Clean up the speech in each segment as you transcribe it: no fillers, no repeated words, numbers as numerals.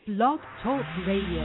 Blog Talk Radio.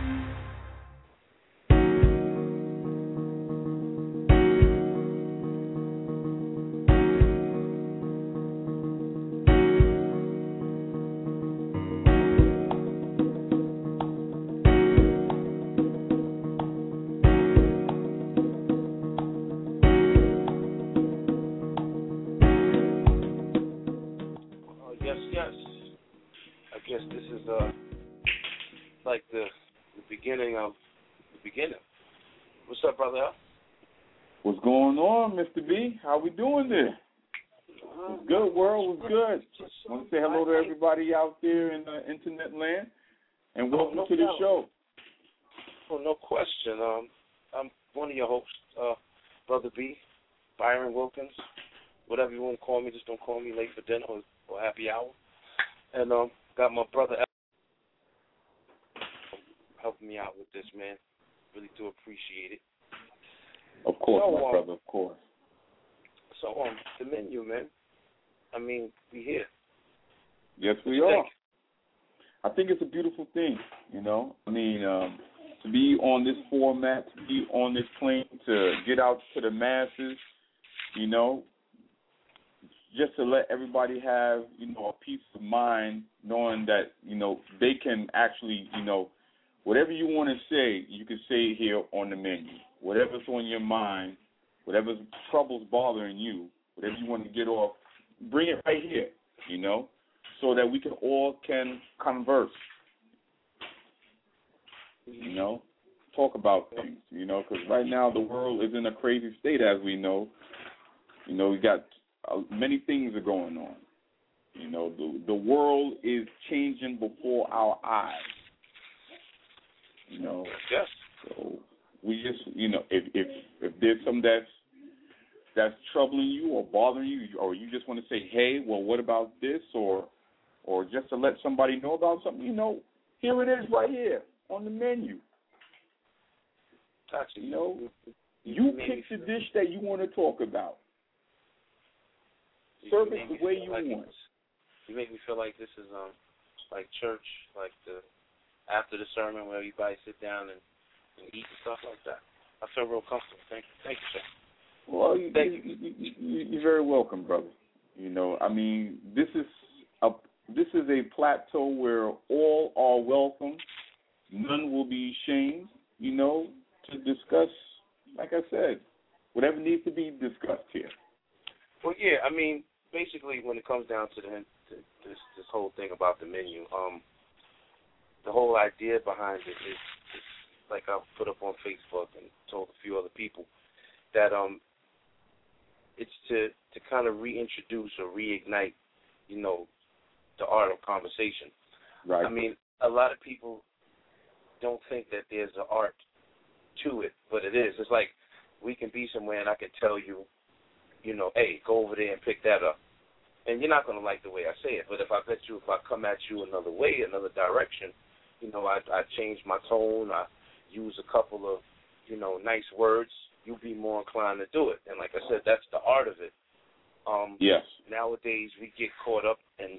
Like the beginning of the beginning. What's up, brother? What's going on, Mr. B? How we doing there? What's good, world? What's good? I want to say hello to everybody out there in the internet land, and welcome to the show. Well, no question. I'm one of your hosts, Brother B, Byron Wilkins. Whatever you want to call me, just don't call me late for dinner or happy hour. And got my brother helping me out with this, man. Really do appreciate it. Of course, my brother, of course. So, the menu, man. I mean, we here. Yes, we are. I think it's a beautiful thing, you know. I mean, to be on this format, to be on this plane, to get out to the masses, you know, just to let everybody have, you know, a peace of mind knowing that, you know, they can actually, you know, whatever you want to say, you can say it here on the menu. Whatever's on your mind, whatever's trouble's bothering you, whatever you want to get off, bring it right here, you know, so that we can converse, you know, talk about things, you know, because right now the world is in a crazy state, as we know. You know, we got many things are going on. You know, the world is changing before our eyes. You know, yes. So we just, you know, if there's something that's troubling you or bothering you, or you just want to say, hey, well, what about this, or just to let somebody know about something, you know, here it is right here on the menu. Gotcha. You know, you pick the dish that you want to talk about. Serve it the way you want. You make me feel like this is like church, like the after the sermon where everybody sit down and eat and stuff like that. I feel real comfortable. Thank you, sir. Well, you're very welcome, brother. You know, I mean, this is a plateau where all are welcome. None will be shamed, you know, to discuss, like I said, whatever needs to be discussed here. Well, yeah, I mean, basically when it comes down to this whole thing about the menu, the whole idea behind it is like I put up on Facebook and told a few other people that it's to kind of reintroduce or reignite, you know, the art of conversation. Right. I mean, a lot of people don't think that there's an art to it, but it is. It's like we can be somewhere and I can tell you, you know, hey, go over there and pick that up. And you're not going to like the way I say it, but if I come at you another way, another direction, you know, I change my tone, I use a couple of, you know, nice words, you'll be more inclined to do it. And like I said, that's the art of it. Yes. Nowadays we get caught up in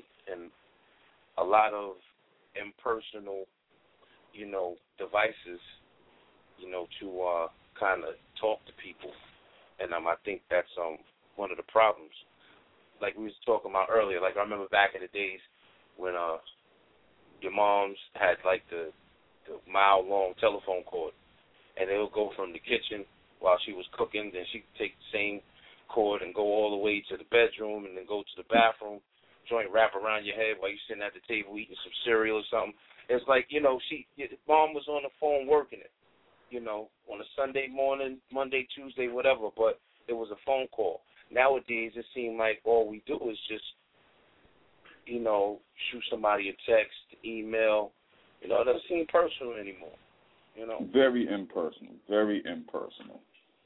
a lot of impersonal, you know, devices, you know, to kind of talk to people. And I think that's one of the problems. Like we was talking about earlier, like I remember back in the days when your moms had like the mile-long telephone cord, and they would go from the kitchen while she was cooking, then she'd take the same cord and go all the way to the bedroom and then go to the bathroom, joint wrap around your head while you're sitting at the table eating some cereal or something. It's like, you know, mom was on the phone working it, you know, on a Sunday morning, Monday, Tuesday, whatever, but it was a phone call. Nowadays, it seems like all we do is just, you know, shoot somebody a text, email. You know, it doesn't seem personal anymore, you know. Very impersonal, very impersonal.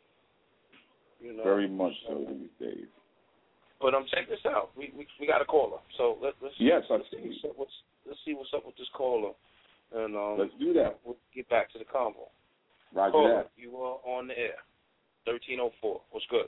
You know, very much so these days. But check this out. We got a caller. So let's see what's up with this caller. And let's do that. We'll get back to the convo. Roger caller, that. You are on the air. 1304. What's good?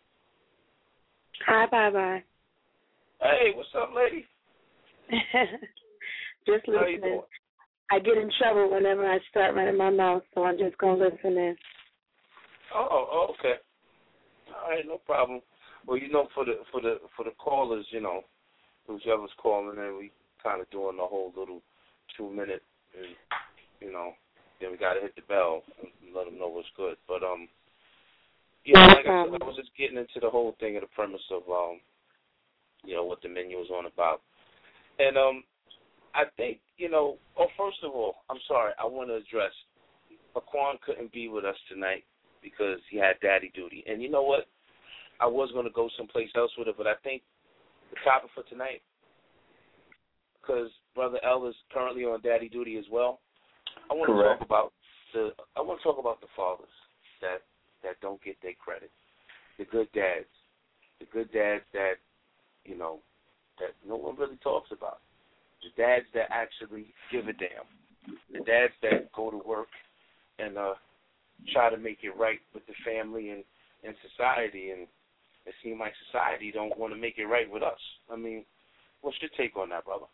Hi, bye-bye. Hey, what's up, lady? Just How you listening. doing? I get in trouble whenever I start running my mouth, so I'm just going to listen in. Oh, okay. All right, no problem. Well, for the callers, whoever's calling in, we kind of doing the whole little 2-minute, and then we got to hit the bell and let them know what's good. But like I said, I was just getting into the whole thing of the premise of what the menu is on about, and I think first of all, I'm sorry, I want to address Aquan couldn't be with us tonight because he had daddy duty, and you know what? I was going to go someplace else with it, but I think the topic for tonight, because Brother L is currently on daddy duty as well, I want to talk about the fathers that don't get their credit, the good dads that that no one really talks about, the dads that actually give a damn, the dads that go to work and try to make it right with the family and society, and it seems like society don't want to make it right with us. I mean, what's your take on that, brother?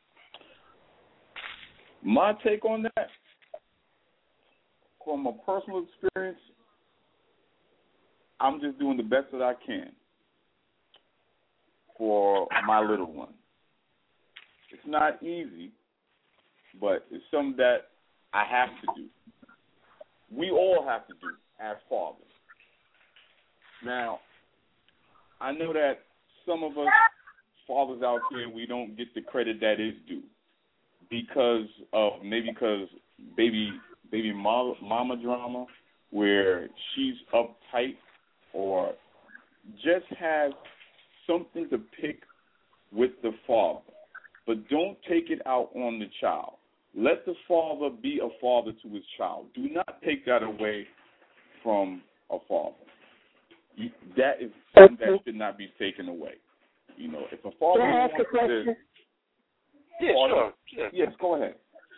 My take on that, from a personal experience, I'm just doing the best that I can for my little one. It's not easy, but it's something that I have to do. We all have to do as fathers. Now, I know that some of us fathers out here, we don't get the credit that is due because baby mama drama, where she's uptight or just has something to pick with the father. But don't take it out on the child. Let the father be a father to his child. Do not take that away from a father. That is something that should not be taken away. If a father Can I ask wants a question? Yeah, sure. Yes, go ahead.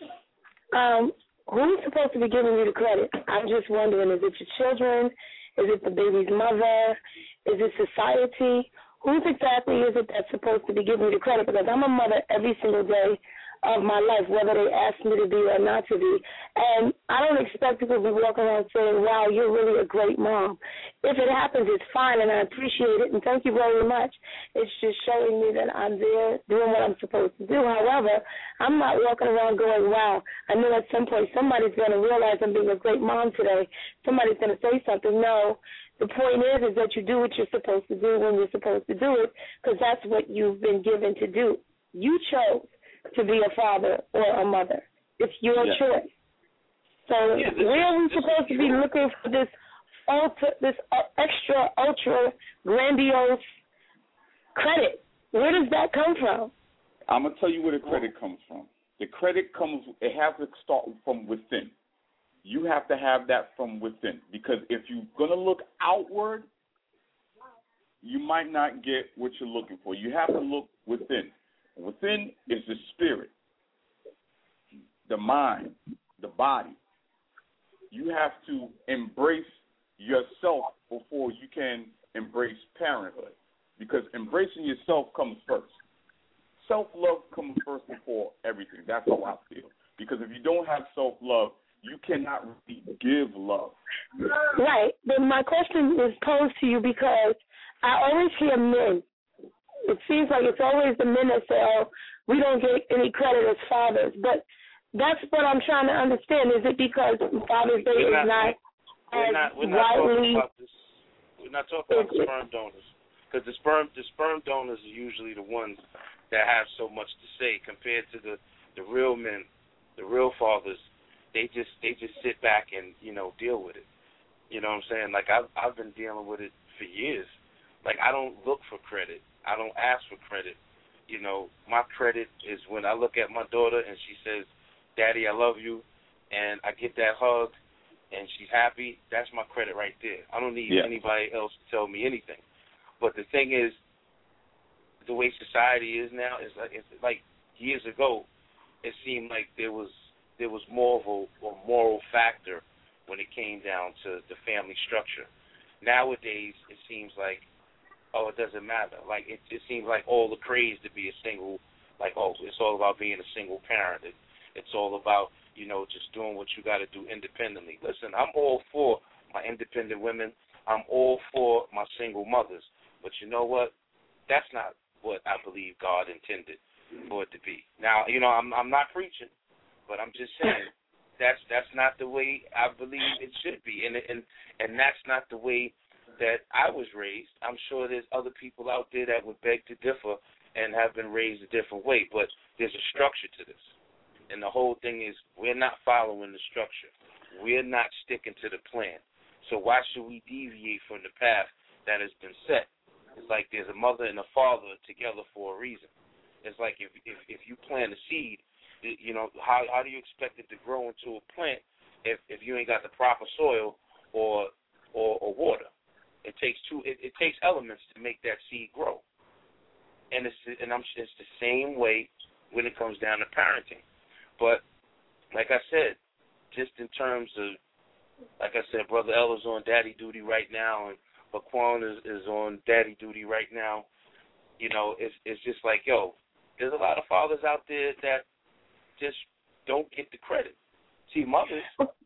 Who's supposed to be giving you the credit? I'm just wondering, is it your children? Is it the baby's mother? Is it society? Who's exactly is it that's supposed to be giving you the credit? Because I'm a mother every single day of my life, whether they ask me to be or not to be. And I don't expect people to be walking around saying, wow, you're really a great mom. If it happens, it's fine, and I appreciate it, and thank you very much. It's just showing me that I'm there doing what I'm supposed to do. However, I'm not walking around going, wow, I know at some point somebody's going to realize I'm being a great mom today. Somebody's going to say something. No. The point is that you do what you're supposed to do when you're supposed to do it, because that's what you've been given to do. You chose to be a father or a mother. It's your choice. So where are we supposed to be looking for this extra, ultra, grandiose credit? Where does that come from? I'm going to tell you where the credit comes from. The credit it has to start from within. You have to have that from within, because if you're going to look outward, you might not get what you're looking for. You have to look within. Within is the spirit, the mind, the body. You have to embrace yourself before you can embrace parenthood, because embracing yourself comes first. Self-love comes first before everything. That's how I feel. Because if you don't have self-love, you cannot really give love. Right. But my question is posed to you because I always hear men. It seems like it's always the men that say, oh, we don't get any credit as fathers. But that's what I'm trying to understand. Is it because Father's Day is not widely... We're not talking about the sperm donors. Because the sperm donors are usually the ones that have so much to say compared to the real men, the real fathers. They just sit back and, deal with it. You know what I'm saying? Like, I've been dealing with it for years. Like, I don't look for credit. I don't ask for credit. My credit is when I look at my daughter and she says, Daddy, I love you, and I get that hug and she's happy, that's my credit right there. I don't need anybody else to tell me anything. But the thing is, the way society is now, it's like years ago, it seemed like there was more of a moral factor when it came down to the family structure. Nowadays, it seems like, it doesn't matter. Like, it seems like all the craze to be a single, like, it's all about being a single parent. It's all about, just doing what you got to do independently. Listen, I'm all for my independent women. I'm all for my single mothers. But you know what? That's not what I believe God intended for it to be. Now, I'm not preaching, but I'm just saying that's not the way I believe it should be, and that's not the way that I was raised. I'm sure there's other people out there that would beg to differ and have been raised a different way, but there's a structure to this. And the whole thing is we're not following the structure. We're not sticking to the plan. So why should we deviate from the path that has been set? It's like there's a mother and a father together for a reason. It's like if you plant a seed, how do you expect it to grow into a plant if you ain't got the proper soil or water? It takes elements to make that seed grow. And it's the same way when it comes down to parenting. But like I said, just in terms of, like I said, Brother L is on daddy duty right now, and Laquan is on daddy duty right now. It's just like, there's a lot of fathers out there that just don't get the credit. See, mothers,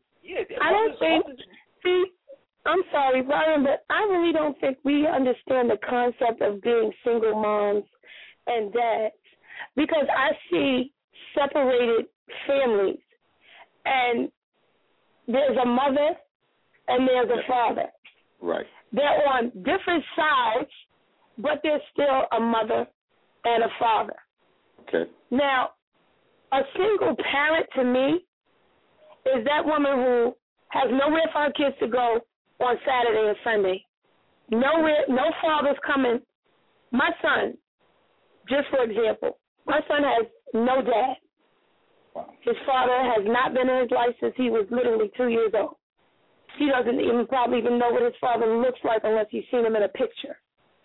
I don't think. See, I'm sorry, Brian, but I really don't think we understand the concept of being single moms and dads, because I see separated families, and there's a mother and there's a father. Right. They're on different sides, but there's still a mother and a father. Okay. Now, a single parent to me is that woman who has nowhere for her kids to go on Saturday and Sunday. Nowhere, no father's coming. My son, just for example, my son has no dad. Wow. His father has not been in his life since he was literally 2 years old. He doesn't probably even know what his father looks like unless he's seen him in a picture.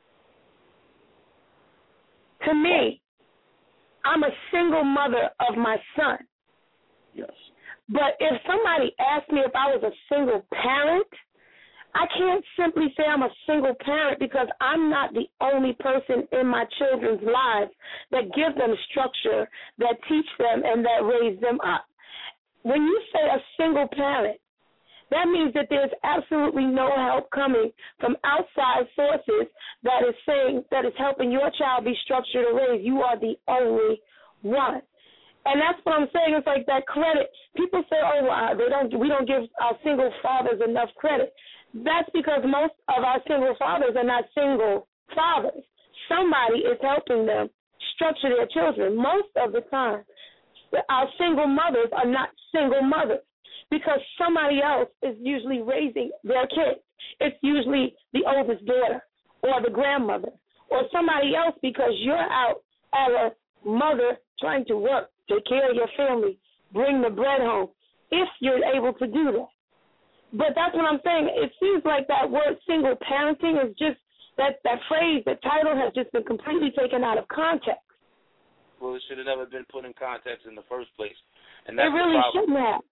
To me, I'm a single mother of my son. Yes. But if somebody asked me if I was a single parent, I can't simply say I'm a single parent, because I'm not the only person in my children's lives that give them structure, that teach them, and that raise them up. When you say a single parent, that means that there's absolutely no help coming from outside sources that is helping your child be structured or raised. You are the only one. And that's what I'm saying. It's like that credit. People say, we don't give our single fathers enough credit. That's because most of our single fathers are not single fathers. Somebody is helping them structure their children. Most of the time, our single mothers are not single mothers, because somebody else is usually raising their kids. It's usually the oldest daughter or the grandmother or somebody else, because you're out as a mother trying to work, take care of your family, bring the bread home, if you're able to do that. But that's what I'm saying. It seems like that word single parenting is just, that phrase, the title has just been completely taken out of context. Well, it should have never been put in context in the first place. And that's it really shouldn't have.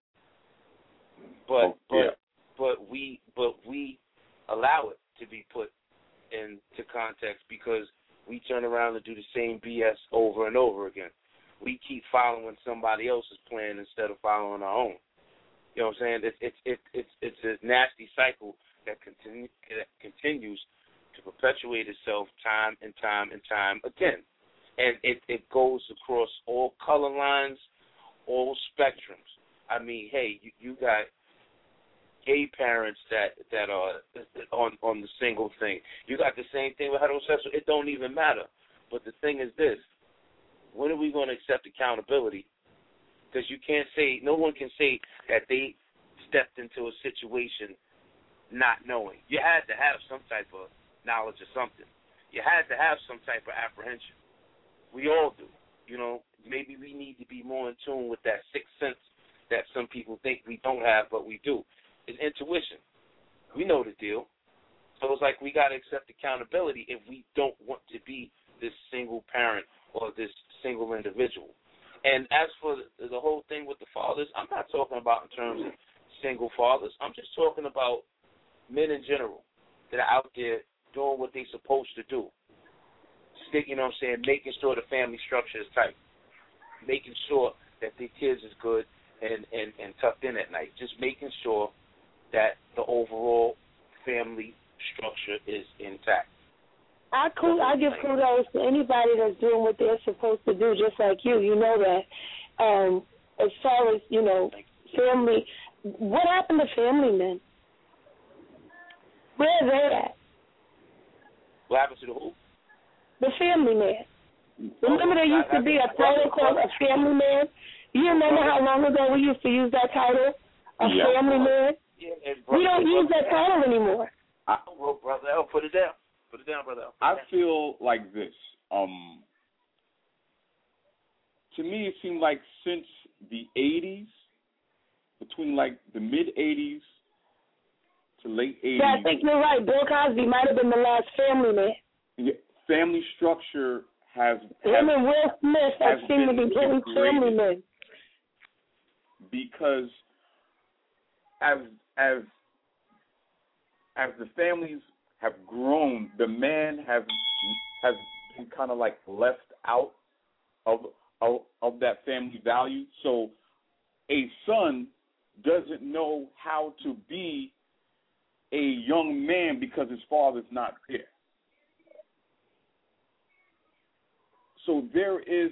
But we allow it to be put into context, because we turn around and do the same BS over and over again. We keep following somebody else's plan instead of following our own. You know what I'm saying? It's a nasty cycle that continues to perpetuate itself time and time and time again. And it goes across all color lines, all spectrums. I mean, hey, you got gay parents that are on the single thing. You got the same thing with heterosexual. It don't even matter. But the thing is this: when are we going to accept accountability? Because no one can say that they stepped into a situation not knowing. You had to have some type of knowledge of something. You had to have some type of apprehension. We all do. Maybe we need to be more in tune with that sixth sense that some people think we don't have, but we do. It's intuition. We know the deal. So it's like we got to accept accountability if we don't want to be this single parent or this single individual. And as for the whole thing with the fathers, I'm not talking about in terms of single fathers. I'm just talking about men in general that are out there doing what they're supposed to do. Making sure the family structure is tight. Making sure that their kids is good and tucked in at night. Just making sure that the overall family structure is intact. I give kudos to anybody that's doing what they're supposed to do, just like you. You know that. As far as, family, what happened to family men? Where are they at? What happened to the who? The family man. Remember there used to be a title called a family man? You remember how long ago we used to use that title? Family man? Yeah, we don't use that title anymore. Brother L, put it down. Put it down, Brother L. I feel like this. To me, it seemed like since the 80s, between like the mid-80s to late 80s. Yeah, I think you're right. Bill Cosby might have been the last family man. Yeah, family structure has him and Will Smith have seemed to be getting family men. Because as the families have grown, the man has been kind of like left out of that family value. So a son doesn't know how to be a young man because his father's not there. So there is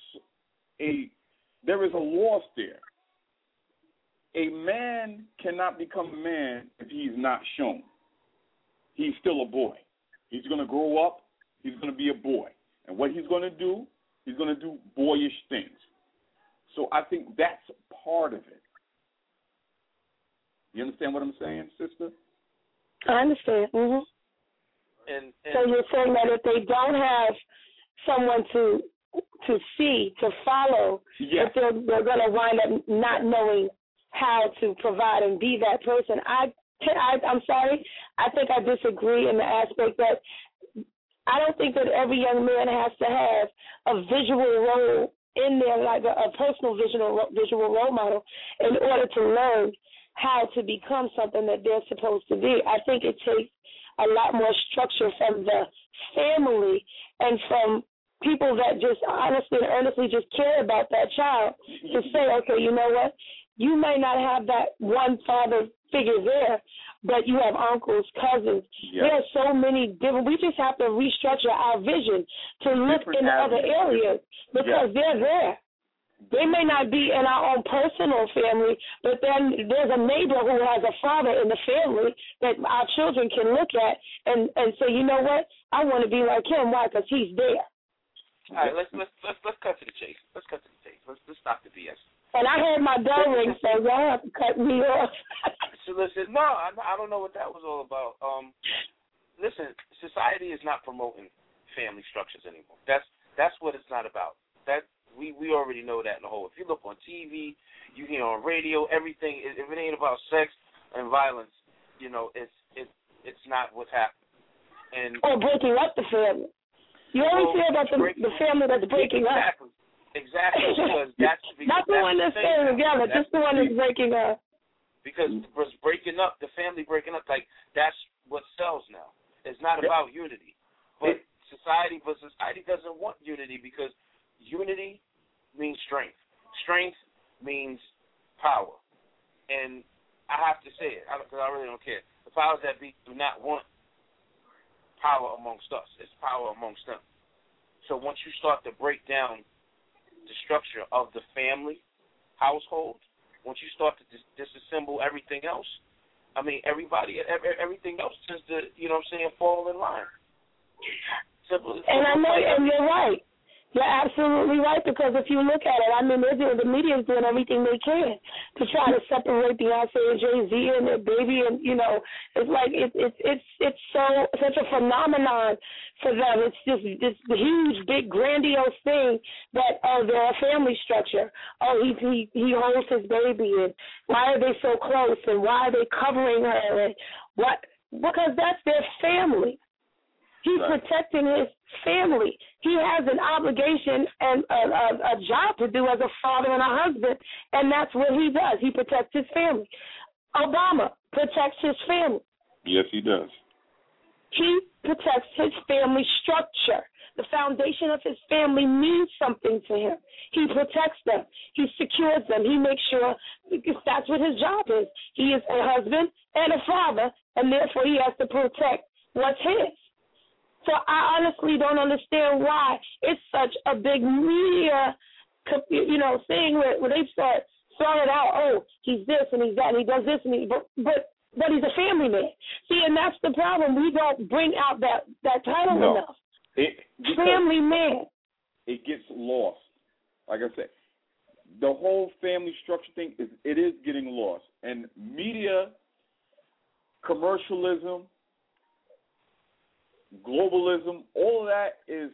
a loss there. A man cannot become a man if he's not shown. He's still a boy. He's going to grow up. He's going to be a boy. And what he's going to do, he's going to do boyish things. So I think that's part of it. You understand what I'm saying, sister? I understand. Mm-hmm. And so you're saying that if they don't have someone to see, to follow, yes, that they're going to wind up not knowing how to provide and be that person. I'm sorry. I think I disagree in the aspect that I don't think that every young man has to have a visual role in their life, a personal visual role model, in order to learn how to become something that they're supposed to be. I think it takes a lot more structure from the family and from people that just honestly and earnestly just care about that child to say, okay, you know what? You may not have that one father figure there, but you have uncles, cousins. Yes. There are so many different. We just have to restructure our vision to look in other areas because they're there. They may not be in our own personal family, but then there's a neighbor who has a father in the family that our children can look at and say, you know what? I want to be like him. Why? Because he's there. All right, let's cut to the chase. Let's cut to the chase. Let's stop the BS. And I heard my bell ring, so y'all have to cut me off. So listen, no, I don't know what that was all about. Listen, society is not promoting family structures anymore. That's what it's not about. That we already know that in the whole. If you look on TV, you hear on radio, everything. If it ain't about sex and violence, it's not what's happening. And or breaking up the family. You always hear about the family that's breaking up. Exactly, because that's not the one that's staying together, just the one that's breaking up. Because breaking up, the family breaking up, like that's what sells now. It's not about unity, but society doesn't want unity because unity means strength. Strength means power, and I have to say it because I really don't care. The powers that be do not want power amongst us. It's power amongst them. So once you start to break down the structure of the family household, once you start to disassemble everything else, I mean, everything else tends to, fall in line. Simple. And I know, and you're right. You're absolutely right, because if you look at it, I mean, the media is doing everything they can to try to separate Beyonce and Jay-Z and their baby, and it's like it's such a phenomenon for them. It's just this huge, big, grandiose thing that they're a family structure. Oh, he holds his baby, and why are they so close, and why are they covering her, and what? Because that's their family. He's protecting his family. He has an obligation and a job to do as a father and a husband, and that's what he does. He protects his family. Obama protects his family. Yes, he does. He protects his family structure the foundation of his family means something to him. He protects them. He secures them. He makes sure, because that's what his job is. He is a husband and a father, and therefore he has to protect what's his. So I honestly don't understand why it's such a big media, thing where they start throwing it out. Oh, he's this and he's that and he does this and but he's a family man. See, and that's the problem. We don't bring out that title enough. Family man. It gets lost. Like I said, the whole family structure thing is getting lost, and media, commercialism, globalism, all of that is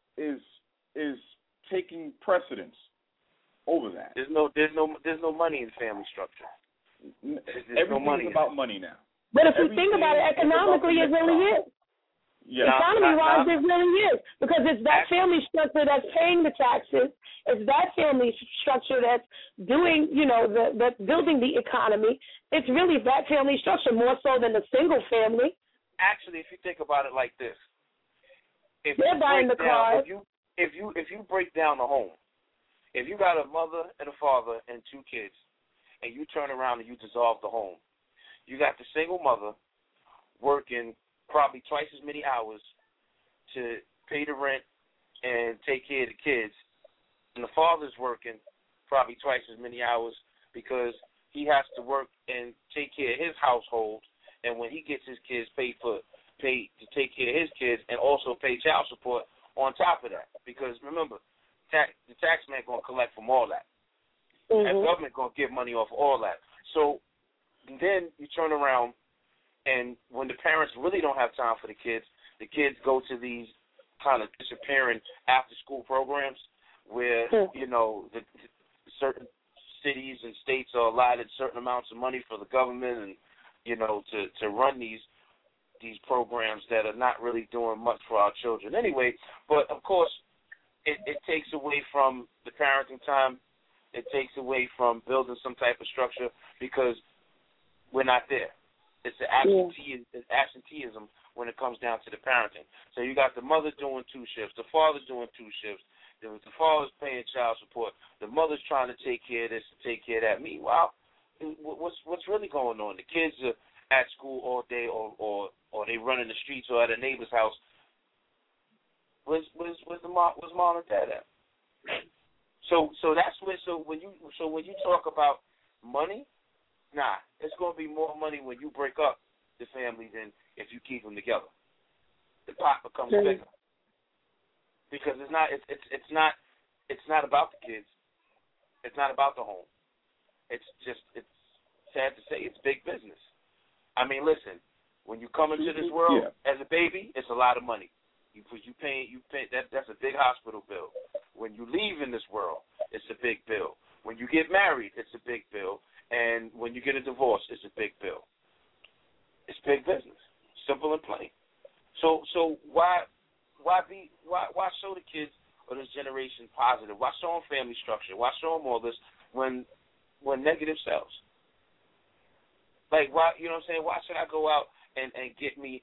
taking precedence over that. There's no money in family structure. Everything's about money now. But if you think about it, economically, it really is. Yeah. Economy-wise, it really is, because it's that family structure that's paying the taxes. It's that family structure that's doing, that's building the economy. It's really that family structure more so than the single family. Actually, if you think about it like this, they're buying the cars. If you break down the home, if you got a mother and a father and 2 kids, and you turn around and you dissolve the home, you got the single mother working probably twice as many hours to pay the rent and take care of the kids, and the father's working probably twice as many hours because he has to work and take care of his household, and when he gets his kids paid to take care of his kids and also pay child support on top of that, because remember, the tax man going to collect from all that. Mm-hmm. And the government going to give money off all that. So then you turn around, and when the parents really don't have time for the kids go to these kind of disappearing after-school programs where, the certain cities and states are allotted certain amounts of money for the government and, to run these programs that are not really doing much for our children anyway. But, of course, it takes away from the parenting time. It takes away from building some type of structure because we're not there. It's the absenteeism when it comes down to the parenting. So you got the mother doing 2 shifts, the father's doing 2 shifts, the father's paying child support, the mother's trying to take care of this and take care of that. Meanwhile, what's really going on? The kids are at school all day or they run in the streets or at a neighbor's house. Where's mom and dad at? So that's where. So when you talk about money, it's going to be more money when you break up the family than if you keep them together. The pot becomes bigger because it's not about the kids. It's not about the home. It's sad to say it's big business. I mean, listen, when you come into this world as a baby, it's a lot of money. You pay that's a big hospital bill. When you leave in this world, it's a big bill. When you get married, it's a big bill. And when you get a divorce, it's a big bill. It's big business, simple and plain. So why show the kids of this generation positive? Why show them family structure? Why show them all this when negative sells? Like why? You know what I'm saying? Why should I go out and get me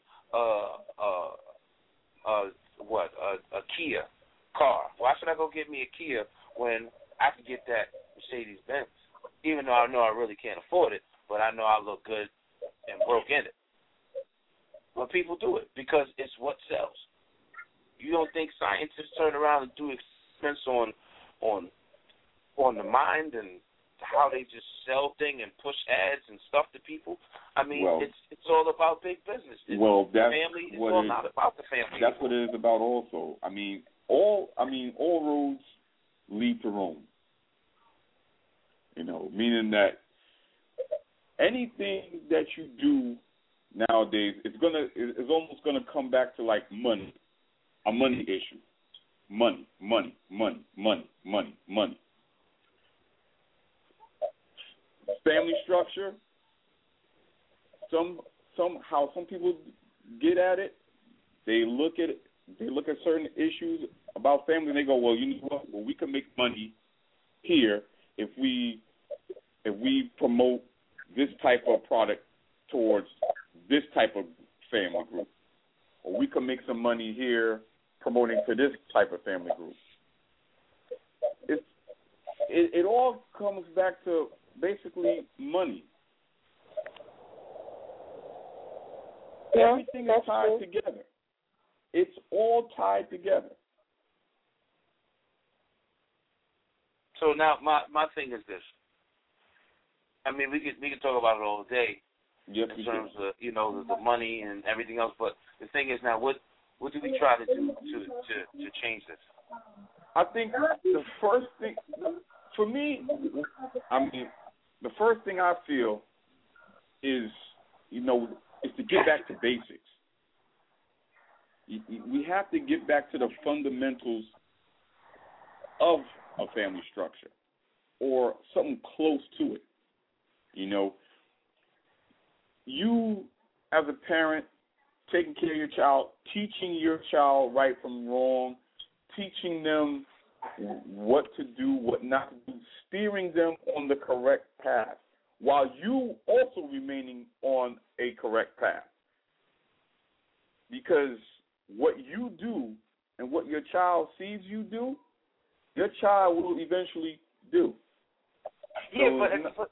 a Kia car? Why should I go get me a Kia when I can get that Mercedes Benz? Even though I know I really can't afford it, but I know I look good and broke in it. But people do it because it's what sells. You don't think scientists turn around and do experiments on the mind and how they just sell things and push ads and stuff to people? I mean, it's all about big business. It's all not about the family. That's what it is about also. I mean, all roads lead to Rome. Meaning that anything that you do nowadays, it's almost gonna come back to like money, a money issue, money. Family structure. Somehow some people get at it. They look at certain issues about family and they go, well, you know what? Well, we can make money here if we promote this type of product towards this type of family group. Or we can make some money here promoting to this type of family group. It all comes back to basically money. Yeah, everything is tied together. It's all tied together. So now my thing is this. I mean, we could talk about it all day. Yes, in terms of the money and everything else, but the thing is now, what do we try to do to change this? I think the first thing for me, I mean, the first thing I feel is is to get back to basics. We have to get back to the fundamentals of a family structure or something close to it. You as a parent, taking care of your child, teaching your child right from wrong, teaching them what to do, what not to do, steering them on the correct path, while you also remaining on a correct path. Because what you do and what your child sees you do, your child will eventually do. Yeah, but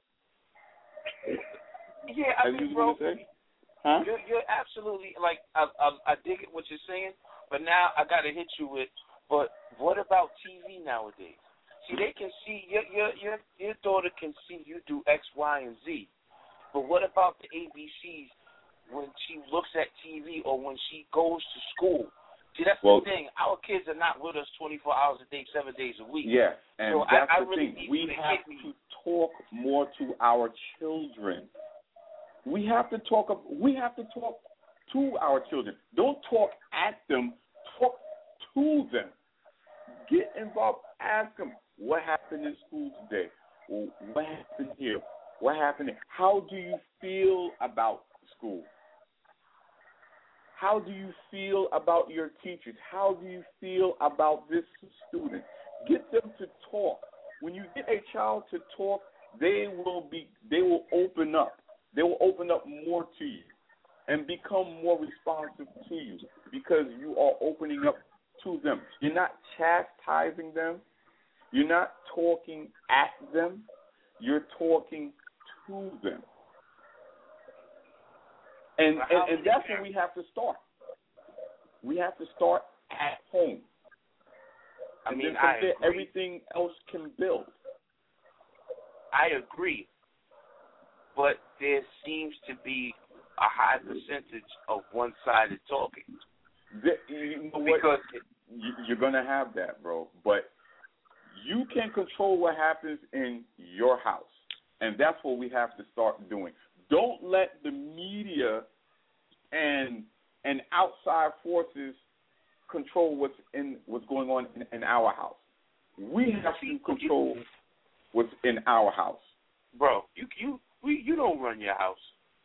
yeah, I mean, bro, huh? You're absolutely, like, I dig it what you're saying, but now I got to hit you with, but what about TV nowadays? See, they can see, your daughter can see you do X, Y, and Z, but what about the ABCs when she looks at TV or when she goes to school? See, that's the thing. Our kids are not with us 24 hours a day, 7 days a week. Yeah, and so that's I the really thing. We have to talk more to our children. We have to talk to our children. Don't talk at them. Talk to them. Get involved. Ask them, what happened in school today? What happened here? What happened there? How do you feel about school? How do you feel about your teachers? How do you feel about this student? Get them to talk. When you get a child to talk, they will open up. They will open up more to you and become more responsive to you because you are opening up to them. You're not chastising them. You're not talking at them. You're talking to them. And that's where we have to start. We have to start at home. And then from there, everything else can build. I agree. But there seems to be a high percentage of one-sided talking. You know what? Because you're going to have that, bro. But you can control what happens in your house. And that's what we have to start doing. Don't let the media and outside forces control what's going on in our house. We have to control what's in our house. Bro, you don't run your house.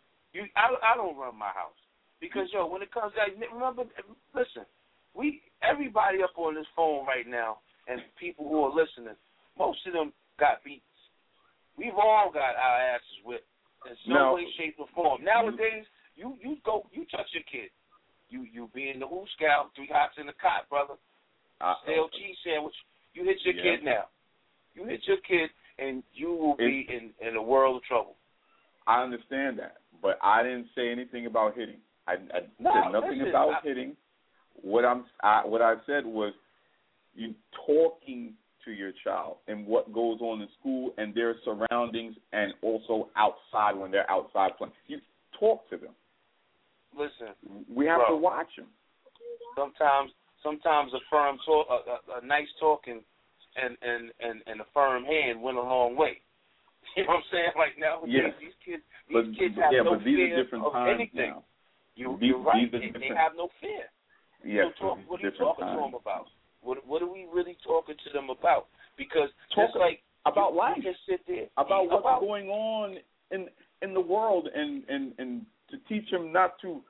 I don't run my house. Because, when it comes down, remember, listen, everybody up on this phone right now and people who are listening, most of them got beats. We've all got our asses whipped in some way, shape, or form. Nowadays, you touch your kid. You be in the Ooh Scout, 3 hops in the cot, brother. Stale cheese sandwich. You hit your kid now. You hit your kid, and you will be in a world of trouble. I understand that, but I didn't say anything about hitting. I said nothing about hitting. What I said was you talking to your child and what goes on in school and their surroundings and also outside when they're outside playing. You talk to them. Listen, we have to watch them. Sometimes a firm talk, a nice talking, and a firm hand went a long way. You know what I'm saying? Like nowadays, these kids have no fear of anything. Now. You're right. They have no fear. Yes, so what are you talking to them about? What are we really talking to them about? Because just like about life, you can sit there about what's going on in the world, and to teach them not to,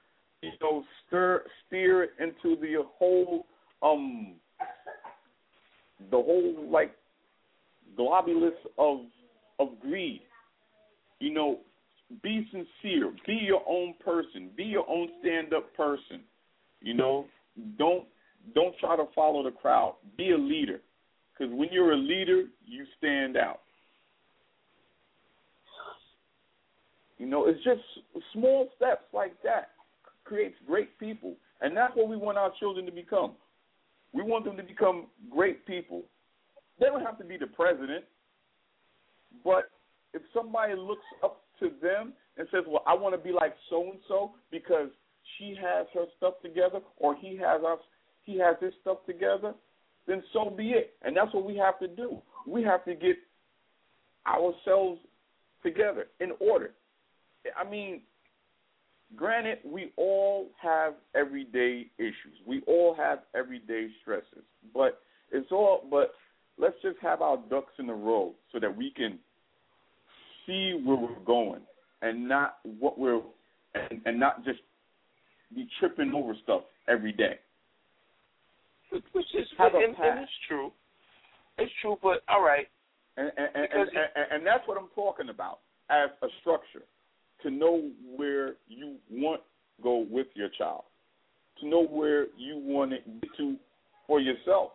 steer into the whole like globulus of greed. Be sincere. Be your own person. Be your own stand-up person. Don't don't try to follow the crowd. Be a leader. Because when you're a leader, you stand out. You know, it's just small steps like that creates great people. And that's what we want our children to become. We want them to become great people. They don't have to be the president, but if somebody looks up to them and says, well, I want to be like so-and-so because she has her stuff together or he has his stuff together, then so be it. And that's what we have to do. We have to get ourselves together in order. I mean, granted, we all have everyday issues. We all have everyday stresses. But let's just have our ducks in a row so that we can see where we're going and not not just be tripping over stuff every day. Which is and it's true. It's true, but all right. And that's what I'm talking about as a structure. To know where you want to go with your child. To know where you want to get to for yourself.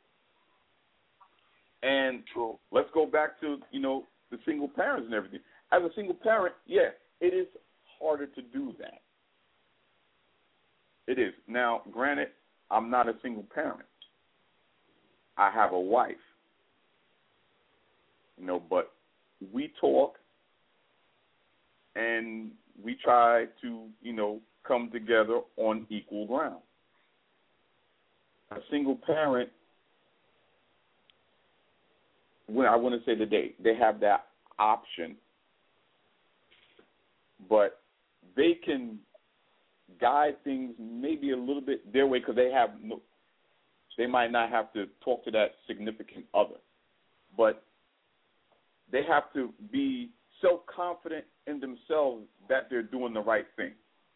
And let's go back to, the single parents and everything. As a single parent, yeah, it is harder to do that. It is. Now, granted, I'm not a single parent. I have a wife. But we talk and we try to, come together on equal ground. A single parent, I want to say that they have that option, but they can guide things maybe a little bit their way because they might not have to talk to that significant other, but they have to be self-confident in themselves that they're doing the right thing.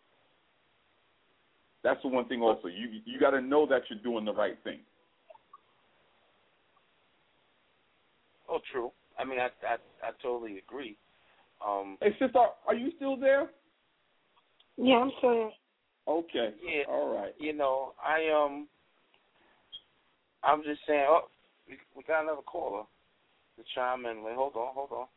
That's the one thing also. You got to know that you're doing the right thing. Oh, true. I mean, I totally agree. Hey, sister, are you still there? Yeah, I'm still here. Okay. Yeah. All right. I'm just saying. Oh, we got another caller to chime in. Wait, hold on.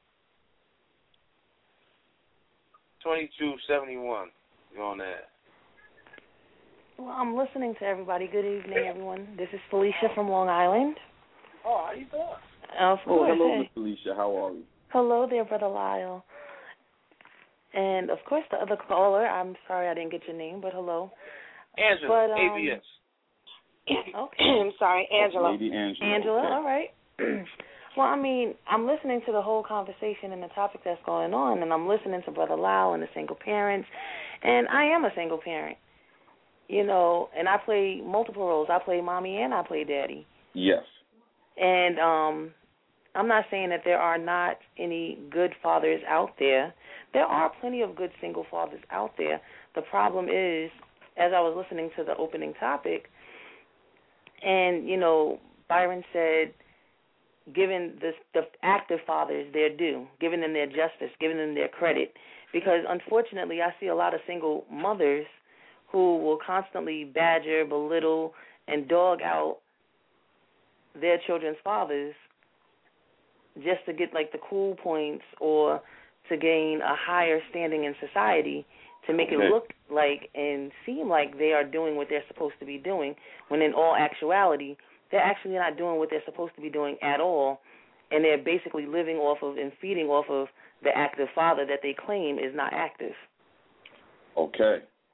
2271. You're on there. Well, I'm listening to everybody. Good evening, everyone. This is Felicia from Long Island. Oh, how you doing? Of course. Hello, Hey. Miss Felicia. How are you? Hello there, Brother Lyle. And, of course, the other caller, I'm sorry I didn't get your name, but hello. Angela, ABS. Okay. I'm sorry, Angela. Lady Angela. Angela, okay. all right. Well, I mean, I'm listening to the whole conversation and the topic that's going on, and I'm listening to Brother Lyle and the single parents, and I am a single parent, and I play multiple roles. I play mommy and I play daddy. Yes. And I'm not saying that there are not any good fathers out there. There are plenty of good single fathers out there. The problem is, as I was listening to the opening topic, and, Byron said, giving the active fathers their due, giving them their justice, giving them their credit. Because, unfortunately, I see a lot of single mothers who will constantly badger, belittle, and dog out their children's fathers just to get, like, the cool points or to gain a higher standing in society, to make it look like and seem like they are doing what they're supposed to be doing, when in all actuality, they're actually not doing what they're supposed to be doing at all, and they're basically living off of and feeding off of the active father that they claim is not active. Okay.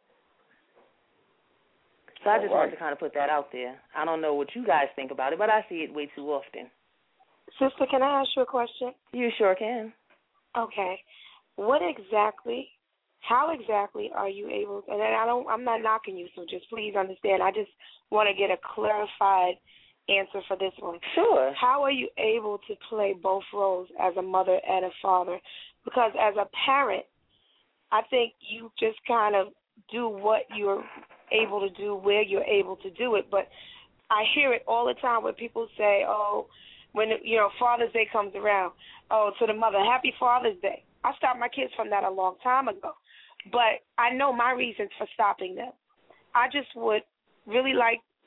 So I just wanted to kind of put that out there. I don't know what you guys think about it, but I see it way too often. Sister, can I ask you a question? You sure can. Okay. How exactly are you able, and I'm not knocking you, so just please understand, I just want to get a clarified answer for this one. Sure. How are you able to play both roles as a mother and a father? Because as a parent, I think you just kind of do what you're able to do where you're able to do it. But I hear it all the time when people say, when Father's Day comes around, to the mother, Happy Father's Day. I stopped my kids from that a long time ago. But I know my reasons for stopping them. I just would really like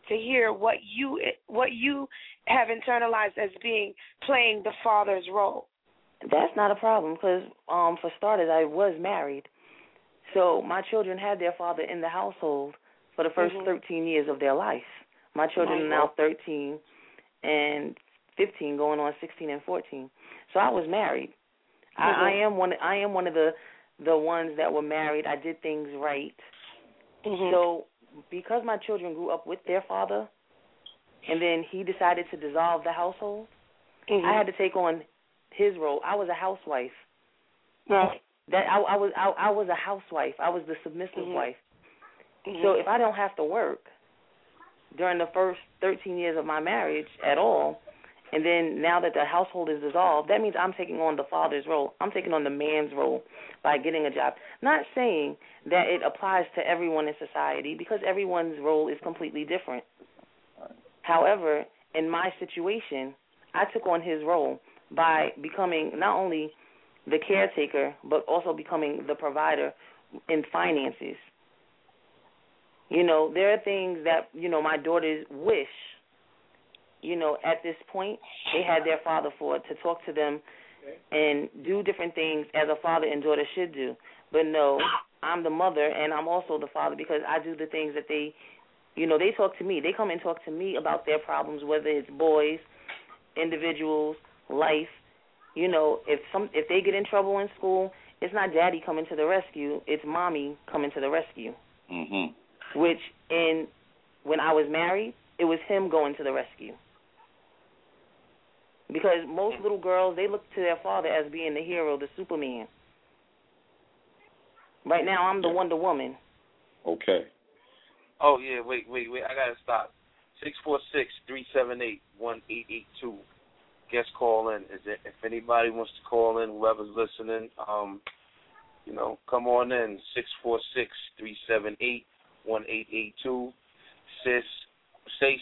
to hear what you have internalized as playing the father's role. That's not a problem because, for starters, I was married. So my children had their father in the household for the first 13 years of their life. My children are now 13 and 15, going on 16 and 14. So I was married. I am one of the ones that were married. I did things right. So because my children grew up with their father, and then he decided to dissolve the household, I had to take on his role. I was a housewife. Right. That I was a housewife. I was the submissive wife. So if I don't have to work during the first 13 years of my marriage at all, and then now that the household is dissolved, that means I'm taking on the father's role. I'm taking on the man's role by getting a job. Not saying that it applies to everyone in society because everyone's role is completely different. However, in my situation, I took on his role by becoming not only the caretaker, but also becoming the provider in finances. You know, there are things that, you know, my daughters wish, you know, at this point they had their father for, to talk to them and do different things as a father and daughter should do. But no, I'm the mother and I'm also the father because I do the things that they, you know, they talk to me. They come and talk to me about their problems, whether it's boys, individuals, life. You know, if they get in trouble in school, it's not daddy coming to the rescue, it's mommy coming to the rescue. Which when I was married, it was him going to the rescue. Because most little girls, they look to their father as being the hero, the Superman. Right now, I'm the Wonder Woman. Okay. Oh, yeah, wait. I got to stop. 646-378-1882. Guest call in. If anybody wants to call in, whoever's listening, you know, come on in. 646-378-1882. 646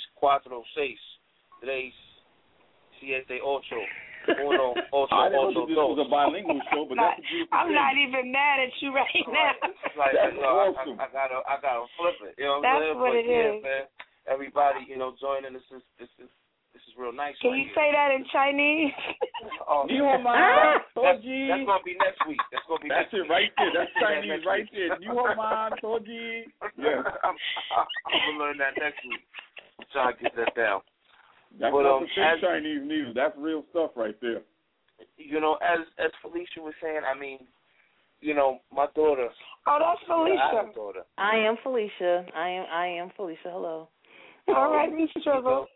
3 7 ocho. Uno, ocho, I didn't ocho, know this was a bilingual show, but that's a beautiful I'm thing. not even mad at you right now. That's awesome. I gotta flip it. You know what That's I'm saying? what it is. Man, everybody, you know, joining. This is real nice. Can you say that in Chinese? Oh, that's gonna be next week. That's gonna be. That's next it right there. That's Chinese right week. there. Toji. Yes. I'm gonna learn that next week. I'm trying to get that down. That's not the fake Chinese news. That's real stuff right there. You know, as Felicia was saying, I mean, you know, my daughter. Oh, that's Felicia. I have a daughter. I am Felicia. I am Felicia. Hello. All right, Miss Trevor.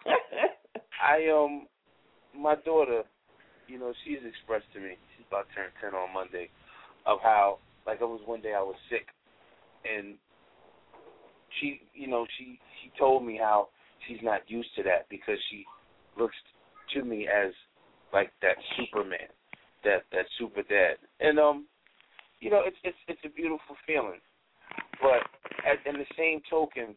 My daughter, you know, she's expressed to me, she's about to turn 10 on Monday, of how, like, it was one day I was sick, and she, you know, she told me how she's not used to that because she looks to me as, like, that Superman, that super dad. And, you know, it's a beautiful feeling. But in the same token,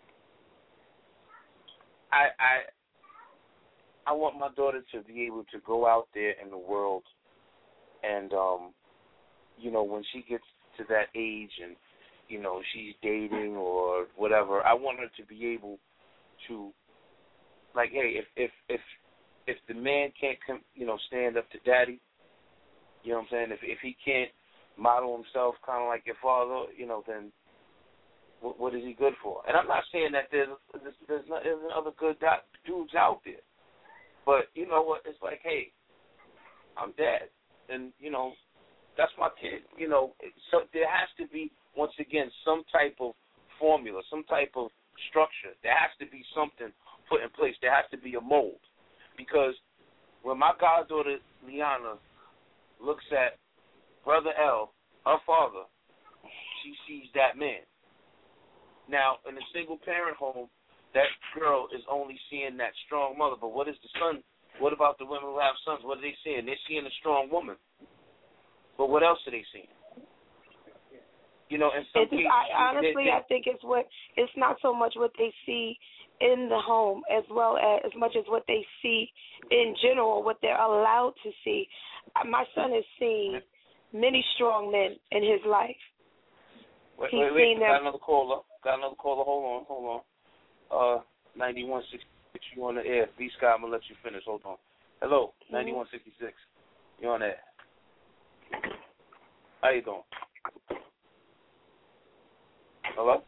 I want my daughter to be able to go out there in the world and, you know, when she gets to that age and, you know, she's dating or whatever, I want her to be able to, like, hey, if the man can't, you know, stand up to daddy, you know what I'm saying? If he can't model himself kind of like your father, you know, then what is he good for? And I'm not saying that there's other good dudes out there. But, you know what, it's like, hey, I'm dad. And, you know, that's my kid. You know, so there has to be, once again, some type of formula, some type of structure. There has to be something put in place. There has to be a mold. Because when my goddaughter, Liana, looks at Brother L, her father, she sees that man. Now, in a single-parent home, that girl is only seeing that strong mother. But what is the son? What about the women who have sons? What are they seeing? They're seeing a strong woman. But what else are they seeing? You know, in some cases, I think it's not so much what they see in the home as much as what they see in general, what they're allowed to see. My son has seen many strong men in his life. Wait. Got another caller. Hold on. 9166. You on the air. B Scott, I'm gonna let you finish. Hold on. Hello, 9166. You on there? How you doing? Hello?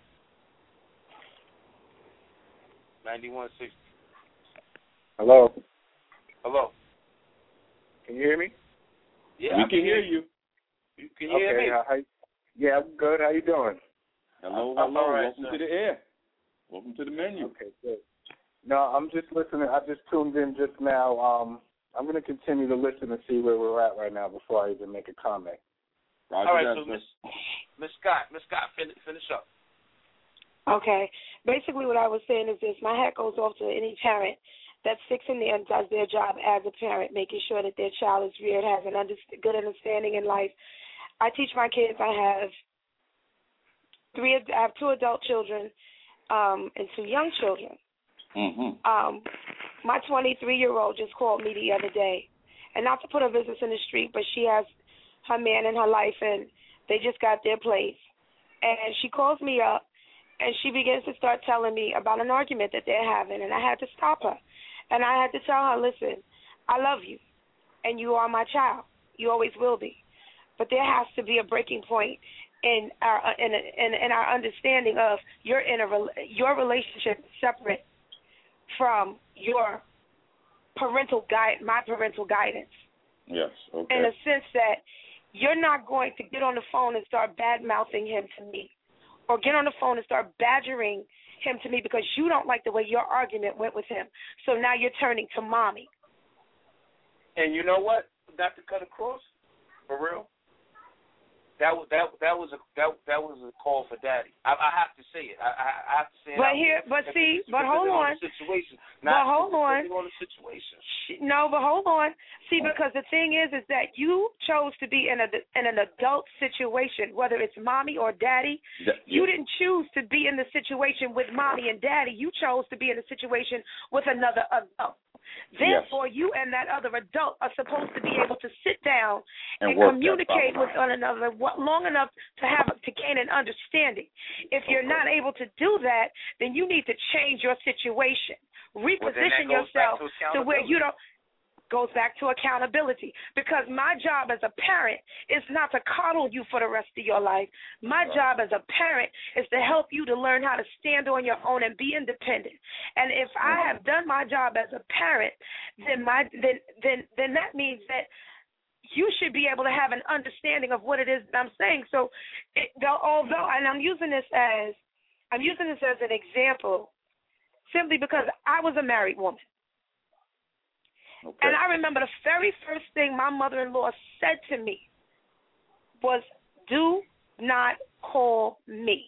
9160. Hello. Hello. Can you hear me? Yeah, we can hear you. Can you hear me? Yeah, I'm good. How you doing? Hello. I'm all right, Welcome to the air. Welcome to the menu. Okay, good. No, I'm just listening. I just tuned in just now. I'm going to continue to listen and see where we're at right now before I even make a comment. All right, so Miss Scott, finish up. Okay. Basically what I was saying is this. My hat goes off to any parent that sticks in there and does their job as a parent, making sure that their child is reared, has a good understanding in life. I teach my kids. I have 2 adult children and 2 young children. Mm-hmm. My 23-year-old just called me the other day, and not to put her business in the street, but she has her man in her life, and they just got their place. And she calls me up, and she begins to start telling me about an argument that they're having, and I had to stop her. And I had to tell her, listen, I love you, and you are my child. You always will be. But there has to be a breaking point in our understanding of your relationship is separate from your my parental guidance. Yes, okay. In a sense that you're not going to get on the phone and start bad-mouthing him to me, or get on the phone and start badgering him to me because you don't like the way your argument went with him. So now you're turning to mommy. And you know what? Not to cut across, for real. That was a call for daddy. I have to say it. I have to say it. But hold on. Situation. But hold on. On the situation. No, but hold on. See, because the thing is that you chose to be in an adult situation, whether it's mommy or daddy. You didn't choose to be in the situation with mommy and daddy. You chose to be in a situation with another adult. Therefore, you and that other adult are supposed to be able to sit down and communicate with one another long enough to gain an understanding. If you're not able to do that, then you need to change your situation. Reposition yourself to where you don't. Goes back to accountability, because my job as a parent is not to coddle you for the rest of your life. My job as a parent is to help you to learn how to stand on your own and be independent. And if I have done my job as a parent, then that means that you should be able to have an understanding of what it is that I'm saying. So, I'm using this as an example, simply because I was a married woman. Okay. And I remember the very first thing my mother-in-law said to me was, do not call me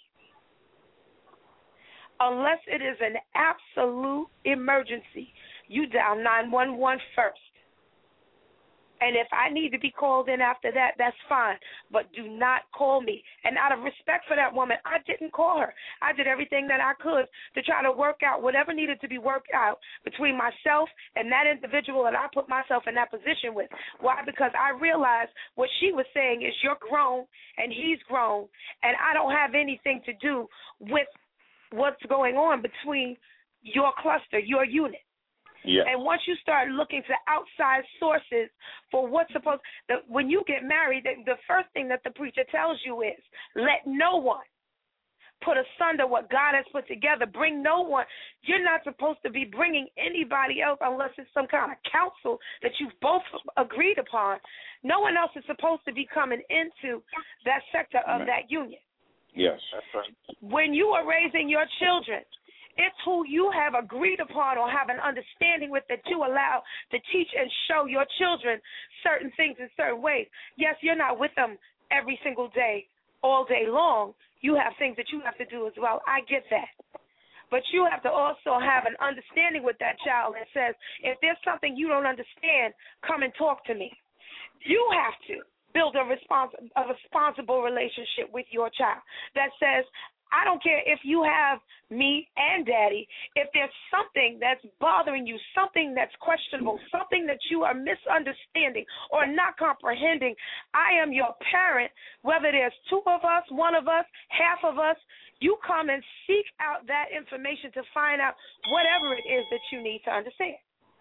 unless it is an absolute emergency. You dial 911 first. And if I need to be called in after that, that's fine. But do not call me. And out of respect for that woman, I didn't call her. I did everything that I could to try to work out whatever needed to be worked out between myself and that individual that I put myself in that position with. Why? Because I realized what she was saying is, you're grown and he's grown, and I don't have anything to do with what's going on between your cluster, your unit. Yes. And once you start looking to outside sources for what's when you get married, the first thing that the preacher tells you is, let no one put asunder what God has put together. Bring no one. You're not supposed to be bringing anybody else unless it's some kind of counsel that you've both agreed upon. No one else is supposed to be coming into that sector of that union. Yes. That's right. When you are raising your children, it's who you have agreed upon or have an understanding with that you allow to teach and show your children certain things in certain ways. Yes, you're not with them every single day, all day long. You have things that you have to do as well. I get that. But you have to also have an understanding with that child that says, if there's something you don't understand, come and talk to me. You have to build a responsible relationship with your child that says, I don't care if you have me and Daddy. If there's something that's bothering you, something that's questionable, something that you are misunderstanding or not comprehending, I am your parent. Whether there's two of us, one of us, half of us, you come and seek out that information to find out whatever it is that you need to understand.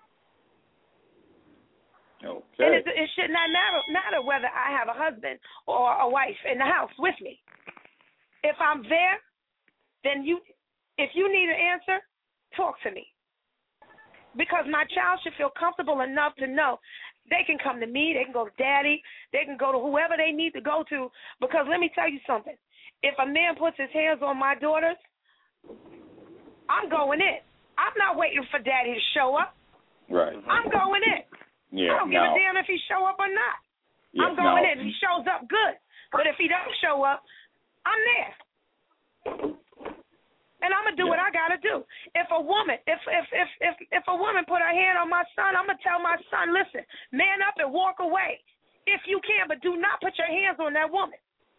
Okay. And it should not matter whether I have a husband or a wife in the house with me. If I'm there, then if you need an answer, talk to me. Because my child should feel comfortable enough to know they can come to me, they can go to Daddy, they can go to whoever they need to go to. Because let me tell you something. If a man puts his hands on my daughters, I'm going in. I'm not waiting for Daddy to show up. Right. I'm going in. Yeah. I don't give a damn if he show up or not. Yeah, I'm going in. If he shows up, good. But if he don't show up, I'm there. And I'm gonna do what I gotta do. If a woman, if a woman put her hand on my son, I'm gonna tell my son, listen, man up and walk away if you can, but do not put your hands on that woman.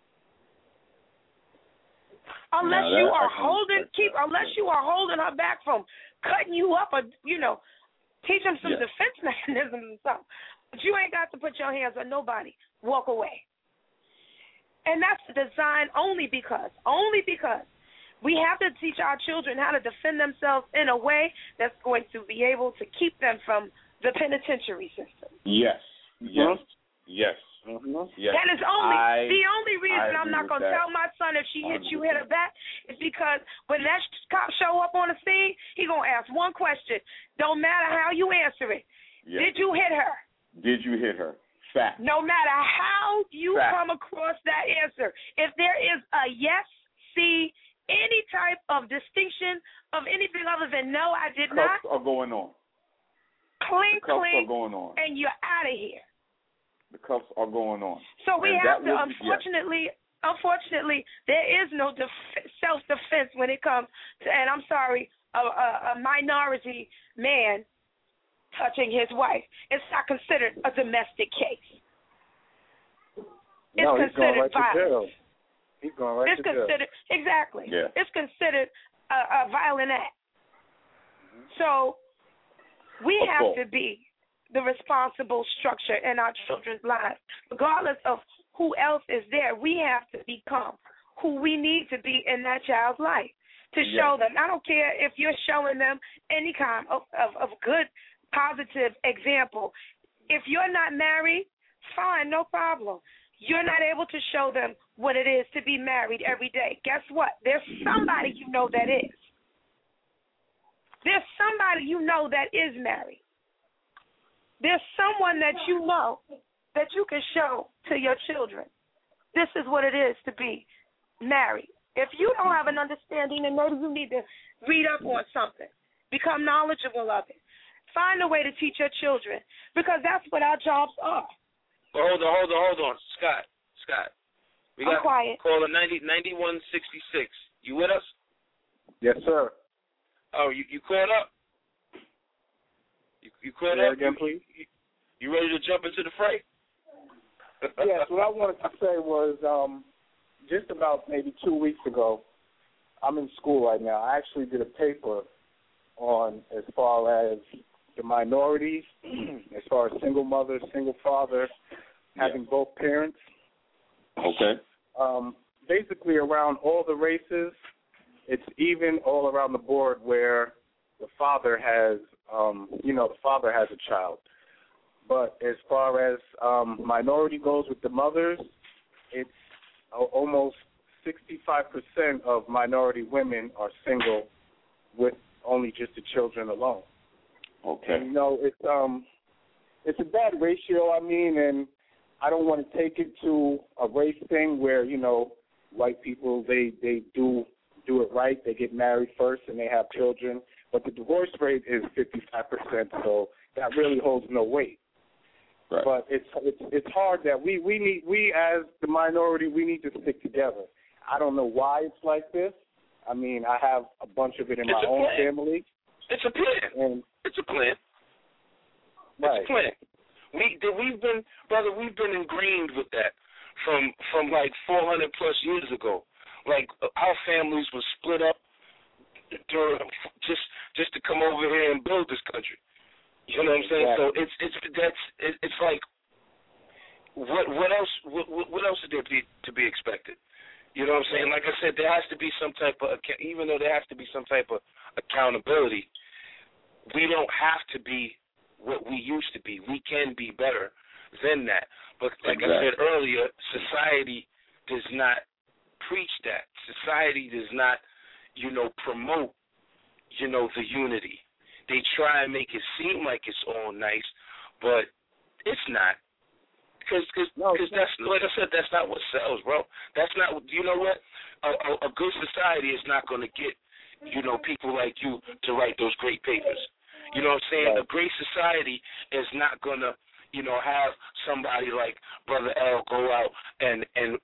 Unless you are holding her back from cutting you up, or teach them some defense mechanisms and stuff. But you ain't got to put your hands on nobody. Walk away. And that's designed only because we have to teach our children how to defend themselves in a way that's going to be able to keep them from the penitentiary system. Yes. Yes. Yes. Mm-hmm. Yes. That is the only reason I'm not going to tell my son if she hits you, hit her back, is because when that cop show up on the scene, he going to ask one question. Don't matter how you answer it. Yes. Did you hit her? Did you hit her? Fact. No matter how you come across that answer, if there is a yes, see, any type of distinction of anything other than no, I did not. Cuffs are going on. Clink, clink, are going on. And you're out of here. The cuffs are going on. So we have to, unfortunately, there is no self-defense when it comes to, and I'm sorry, a minority man touching his wife. It's not considered a domestic case. It's considered violence. He's going right to jail. Exactly. Yeah. It's considered a violent act. So we have to be the responsible structure in our children's lives. Regardless of who else is there, we have to become who we need to be in that child's life to show them. I don't care if you're showing them any kind of good, positive example. If you're not married, fine, no problem. You're not able to show them what it is to be married every day. Guess what? There's somebody you know that is. There's somebody you know that is married. There's someone that you know that you can show to your children. This is what it is to be married. If you don't have an understanding, then maybe you need to read up on something. Become knowledgeable of it. Find a way to teach your children, because that's what our jobs are. Well, hold on. Scott. We got quiet. Caller 9166. You with us? Yes, sir. Oh, you caught up? You caught up? Again, please. You ready to jump into the fray? Yes, what I wanted to say was just about maybe 2 weeks ago, I'm in school right now. I actually did a paper on as far as the minorities, as far as single mother, single father, having both parents. Okay. Basically around all the races, it's even all around the board where the father has, the father has a child. But as far as minority goes with the mothers, it's almost 65% of minority women are single with only just the children alone. Okay. And, it's a bad ratio, and I don't want to take it to a race thing where, white people, they do it right. They get married first and they have children. But the divorce rate is 55%, so that really holds no weight. Right. But it's hard that we as the minority, we need to stick together. I don't know why it's like this. I have a bunch of it in my own family. It's a plan. It's a plan. Right. It's a plan. We've been ingrained with that from like 400 plus years ago. Like our families were split up during just to come over here and build this country. You know what I'm saying? So it's like what else is there to be expected? You know what I'm saying? Like I said, there has to be some type of, even though there has to be some type of accountability, we don't have to be what we used to be. We can be better than that. But like I said earlier, society does not preach that. Society does not, promote, the unity. They try and make it seem like it's all nice, but it's not. Because that's, like I said, that's not what sells, bro. That's not, you know what? A good society is not going to get, people like you to write those great papers. You know what I'm saying? Right. A great society is not going to, have somebody like Brother L go out and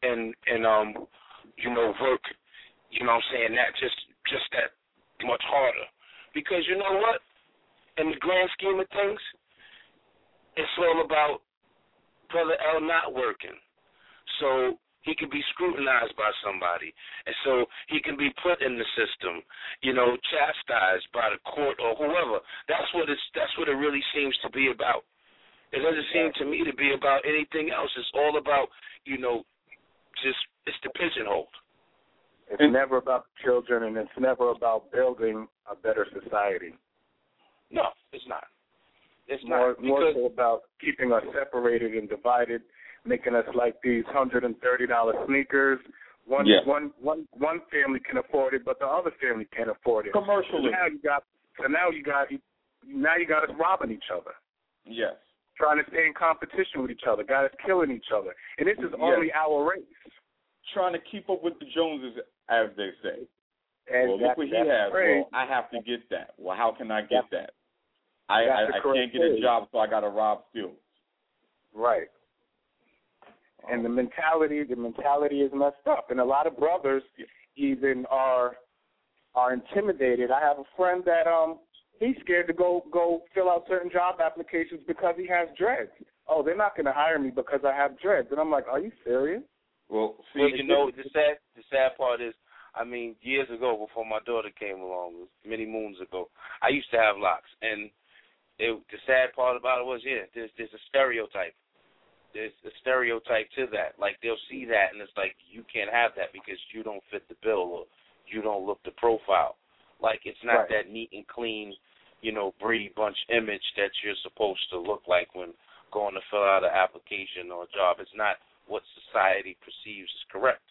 work, you know what I'm saying, that just that much harder. Because you know what? In the grand scheme of things, it's all about Brother L not working, so he can be scrutinized by somebody, and so he can be put in the system, chastised by the court or whoever. That's what it really seems to be about. It doesn't seem to me to be about anything else. It's all about, it's the pigeonhole. It's never about children, and it's never about building a better society. No, it's not. It's more so about keeping us separated and divided, making us like these $130 sneakers. One family can afford it, but the other family can't afford it. Commercially. Now you got us robbing each other. Yes. Trying to stay in competition with each other, got us killing each other, and this is only our race. Trying to keep up with the Joneses, as they say. And look what he has. Well, I have to get that. Well, how can I get that? I can't get a job, so I got to rob still. Right. And the mentality is messed up. And a lot of brothers even are intimidated. I have a friend that he's scared to go fill out certain job applications because he has dreads. Oh, they're not going to hire me because I have dreads. And I'm like, are you serious? Well, the sad part is, years ago, before my daughter came along, many moons ago, I used to have locks. And the sad part about it was, there's a stereotype. There's a stereotype to that. Like, they'll see that, and it's like, you can't have that because you don't fit the bill or you don't look the profile. Like, it's not that neat and clean, Brady Bunch image that you're supposed to look like when going to fill out an application or a job. It's not what society perceives as correct.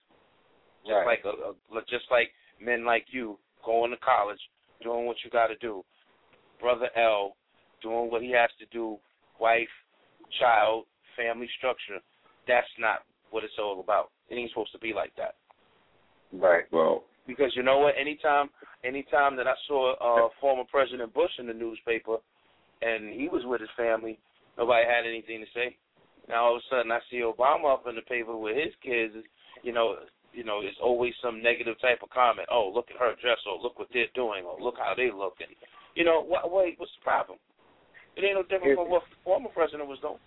Just like men like you going to college, doing what you got to do. Brother L doing what he has to do, wife, child, family structure. That's not what it's all about. It ain't supposed to be like that. Right. Well, because you know what? Anytime that I saw former President Bush in the newspaper and he was with his family, nobody had anything to say. Now all of a sudden I see Obama up in the paper with his kids, there's always some negative type of comment. Oh, look at her dress, or look what they're doing, or look how they look. And what's the problem? It ain't no different from what the former president was doing.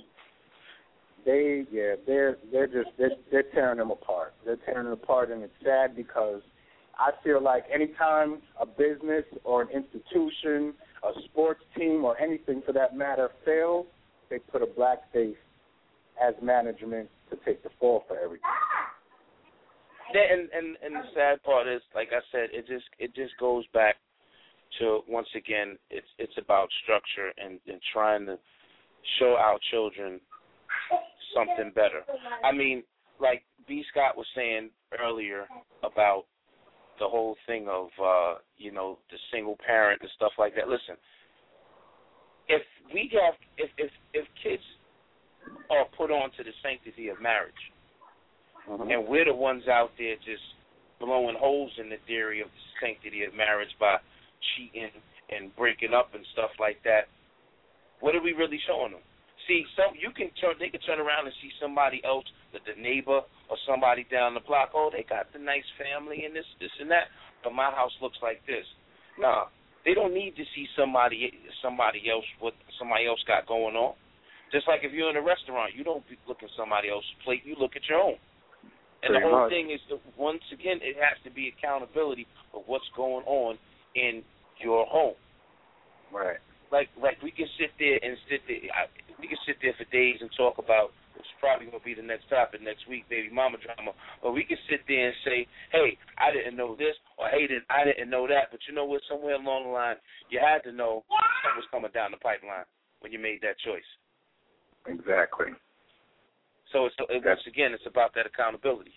They're tearing them apart. They're tearing them apart, and it's sad because I feel like anytime a business or an institution, a sports team, or anything for that matter fails, they put a black face as management to take the fall for everything. And the sad part is, like I said, it just goes back to, once again, it's about structure and trying to show our children something better. Like B. Scott was saying earlier about the whole thing of the single parent and stuff like that. Listen, if kids are put on to the sanctity of marriage, and we're the ones out there just blowing holes in the theory of the sanctity of marriage by cheating and breaking up and stuff like that, what are we really showing them? See, they can turn around and see somebody else, the neighbor or somebody down the block. Oh, they got the nice family and this and that, but my house looks like this. Nah, they don't need to see somebody else what somebody else got going on. Just like if you're in a restaurant, you don't look at somebody else's plate, you look at your own. And the whole thing is, once again, it has to be accountability of what's going on in your home. Right. Like we can sit there for days and talk about, which is probably going to be the next topic next week, baby mama drama. Or we can sit there and say, hey, I didn't know this, or hey, I didn't know that. But you know what? Somewhere along the line, you had to know something was coming down the pipeline when you made that choice. Exactly. So once again, it's about that accountability.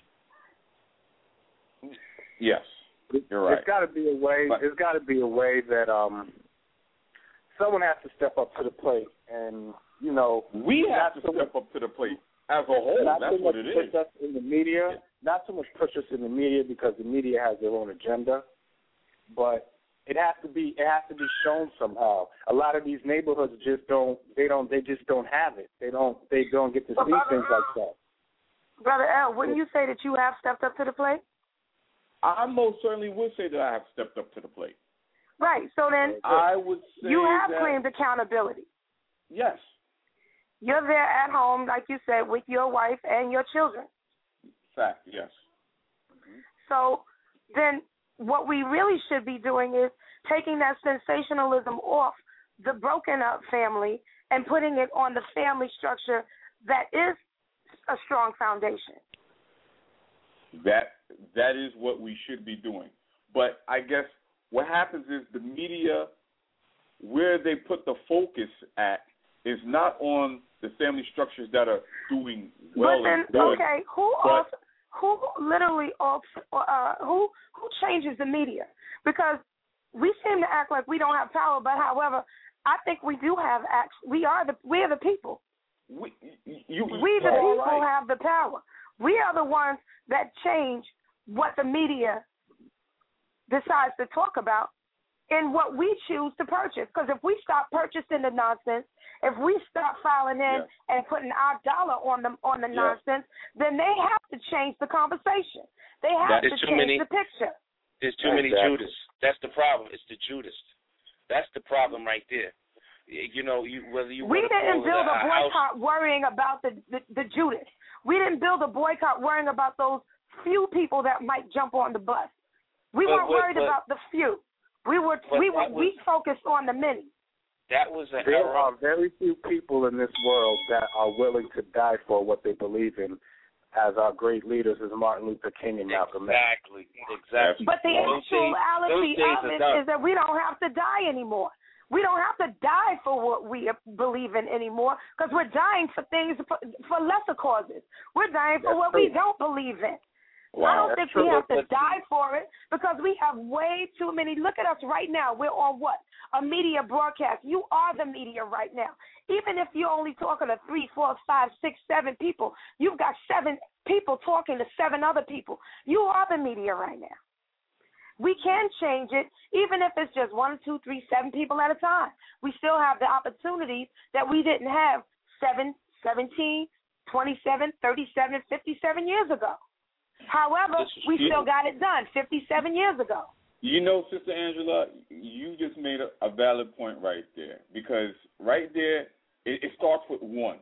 Yes, you're right. There's got to be a way. There's got to be a way that someone has to step up to the plate, and we have to step up to the plate as a whole. That's what it is. Push us in the media, not so much push us in the media because the media has their own agenda, but it has to be shown somehow. A lot of these neighborhoods just don't have it. They don't get to see things like that. Brother L, wouldn't you say that you have stepped up to the plate? I most certainly would say that I have stepped up to the plate. Right. So then I would say you have claimed accountability. Yes. You're there at home, like you said, with your wife and your children. Fact, yes. So then what we really should be doing is taking that sensationalism off the broken up family and putting it on the family structure that is a strong foundation. That is what we should be doing. But I guess what happens is the media, where they put the focus at, is not on the family structures that are doing well. But then, and good. okay, who changes the media? Because we seem to act like we don't have power, but however, I think we do have we are the people. We the people have the power. We are the ones that change what the media decides to talk about and what we choose to purchase. Because if we stop purchasing the nonsense, if we stop filing in and putting our dollar on the nonsense, then they have to change the conversation. They have to change the picture. There's too many Judas. That's the problem. It's the Judas. That's the problem right there. We didn't build a boycott worrying about the Judas. We didn't build a boycott worrying about those few people that might jump on the bus. We weren't worried about the few. We focused on the many. There are very few people in this world that are willing to die for what they believe in, as our great leaders is Martin Luther King and Malcolm X. Exactly. But the actuality of it is that we don't have to die anymore. We don't have to die for what we believe in anymore because we're dying for things, for lesser causes. We're dying for what we don't believe in. Wow, I don't think we have to die for it because we have way too many. Look at us right now. We're on what? A media broadcast. You are the media right now. Even if you're only talking to 3, 4, 5, 6, 7 people, you've got 7 people talking to 7 other people. You are the media right now. We can change it, even if it's just 1, 2, 3, 7 people at a time. We still have the opportunities that we didn't have 7, 17, 27, 37, 57 years ago. However, we still got it done 57 years ago. Sister Angela, you just made a valid point right there because right there, it starts with one.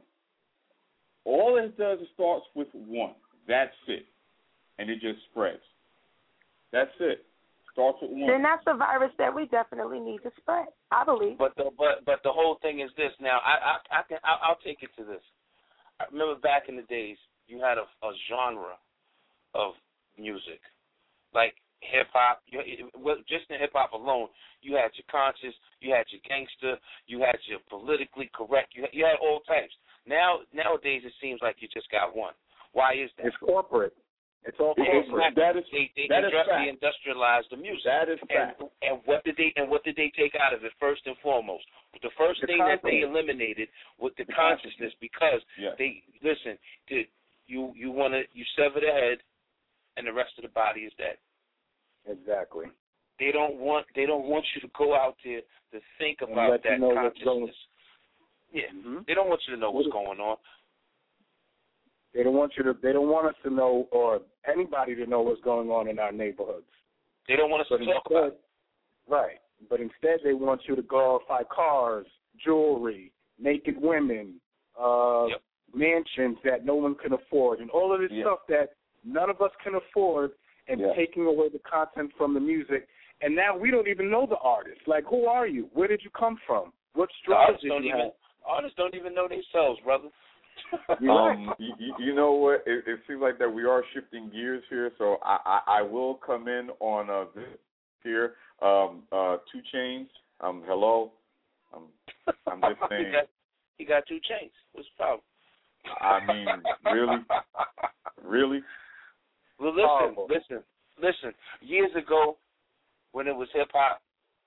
All it does is starts with one. That's it. And it just spreads. That's it. Starts with one. Then that's the virus that we definitely need to spread, I believe. But the whole thing is this. Now, I'll take it to this. I remember back in the days, you had a genre of music, like hip-hop. Just in hip-hop alone, you had your conscious, you had your gangster, you had your politically correct, you had all types. Nowadays, it seems like you just got one. Why is that? It's corporate. It's all corporate. They industrialized the music. That is fact. And what did they take out of it first and foremost? The first thing that they eliminated was the consciousness because they listen. You sever the head, and the rest of the body is dead. Exactly. They don't want you to go out there to think about that consciousness. They don't want you to know what's going on. They don't want us to know, or anybody to know what's going on in our neighborhoods. They don't want us to talk about it. Right. But instead they want you to glorify cars, jewelry, naked women, mansions that no one can afford, and all of this stuff that none of us can afford, and taking away the content from the music. And now we don't even know the artist. Like, who are you? Where did you come from? What struggles did you have? Artists don't even know themselves, brother. You know what? It seems like that we are shifting gears here, so I will come in on this here. 2 Chainz. Hello. I'm just saying. He got 2 Chainz. What's the problem? I mean, really? Well, listen. Years ago, when it was hip hop,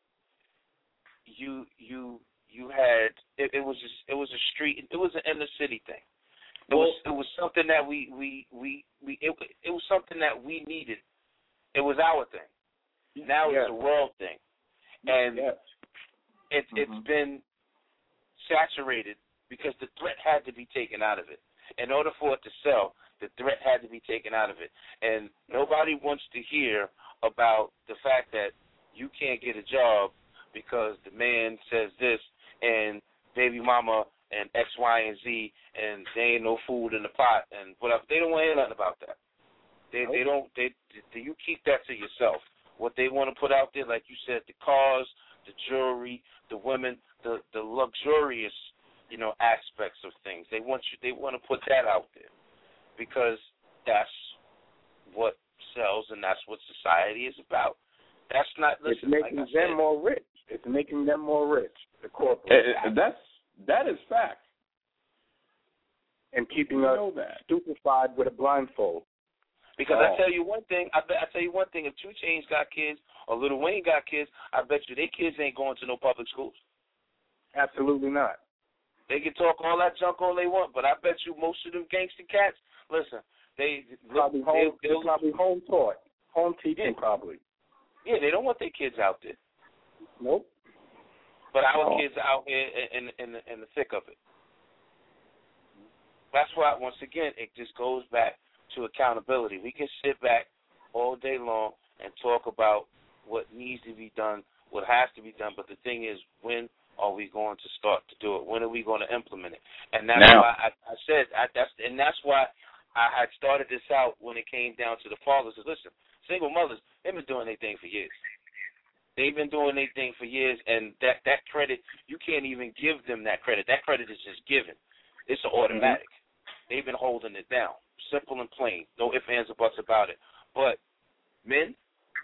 you had it was a street. It was an inner city thing. It was something that we was something that we needed. It was our thing. Now it's a world thing, and it's been saturated because the threat had to be taken out of it. In order for it to sell, the threat had to be taken out of it. And nobody wants to hear about the fact that you can't get a job because the man says this and baby mama and X, Y, and Z, and there ain't no food in the pot and whatever. They don't want to hear nothing about that. You keep that to yourself. What they want to put out there, like you said, the cars, the jewelry, the women, the luxurious, aspects of things. They want to put that out there because that's what sells and that's what society is about. That's not. Listen, it's making them more rich. It's making them more rich. The corporate. That is fact. And keeping us stupefied with a blindfold. Because I tell you one thing. If 2 Chainz got kids or Lil Wayne got kids, I bet you their kids ain't going to no public schools. Absolutely not. They can talk all that junk all they want, but I bet you most of them gangster cats, listen, they're probably home taught, home teaching probably. Yeah, they don't want their kids out there. Nope. But our kids are out here in the thick of it. That's why, once again, it just goes back to accountability. We can sit back all day long and talk about what needs to be done, what has to be done, but the thing is, when are we going to start to do it? When are we going to implement it? And that's why that's why I had started this out when it came down to the fathers. Listen, single mothers, they've been doing their thing for years. They've been doing their thing for years, and that credit, you can't even give them that credit. That credit is just given. It's automatic. They've been holding it down, simple and plain. No ifs, ands, or buts about it. But men,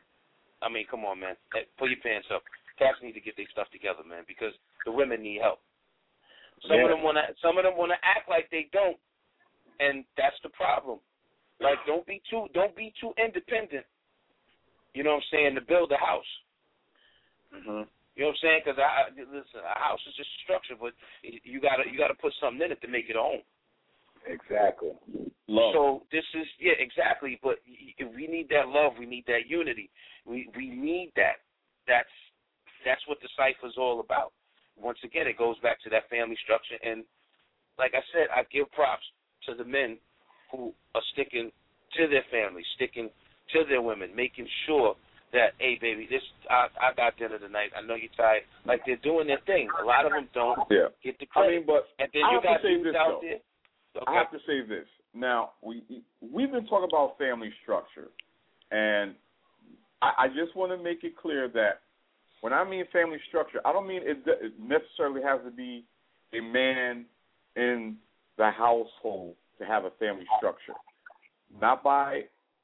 I mean, come on, man. Hey, pull your pants up. Cats need to get their stuff together, man, because the women need help. Some of them want to act like they don't, and that's the problem. Like, don't be too independent. You know what I'm saying? To build a house. Mm-hmm. You know what I'm saying? Because listen, a house is just a structure, but you gotta put something in it to make it a home. Exactly. Love. So this is exactly. But we need that love. We need that unity. We need that. That's what the cipher's all about. Once again, it goes back to that family structure. And like I said, I give props to the men who are sticking to their families, sticking to their women, making sure that, hey, baby, I got dinner tonight. I know you're tired. Like, they're doing their thing. A lot of them don't get the credit. I mean, but and then you got dudes out there. Okay. I have to say this. Now, we've been talking about family structure, and I just want to make it clear that when I mean family structure, I don't mean it necessarily has to be a man in the household to have a family structure. Not by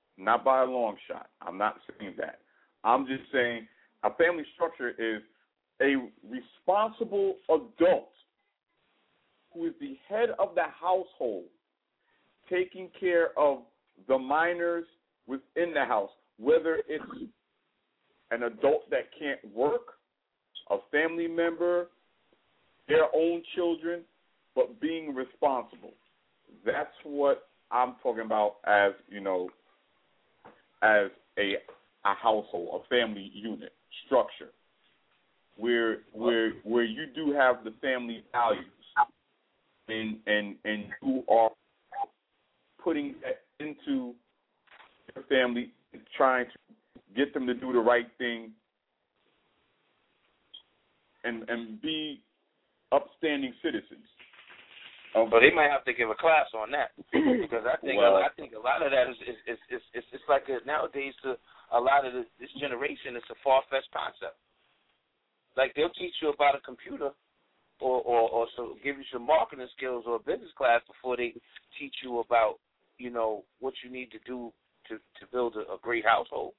a long shot. I'm not saying that. I'm just saying a family structure is a responsible adult who is the head of the household, taking care of the minors within the house, whether it's an adult that can't work, a family member, their own children, but being responsible. That's what I'm talking about as, as a household, a family unit structure, where you do have the family values, and you are putting that into your family, trying to get them to do the right thing and be upstanding citizens. But they might have to give a class on that, because I think a lot of that is it's like nowadays to a lot of this generation, it's a far-fetched concept. Like they'll teach you about a computer or so give you some marketing skills or a business class before they teach you about, you know, what you need to do to build a great household.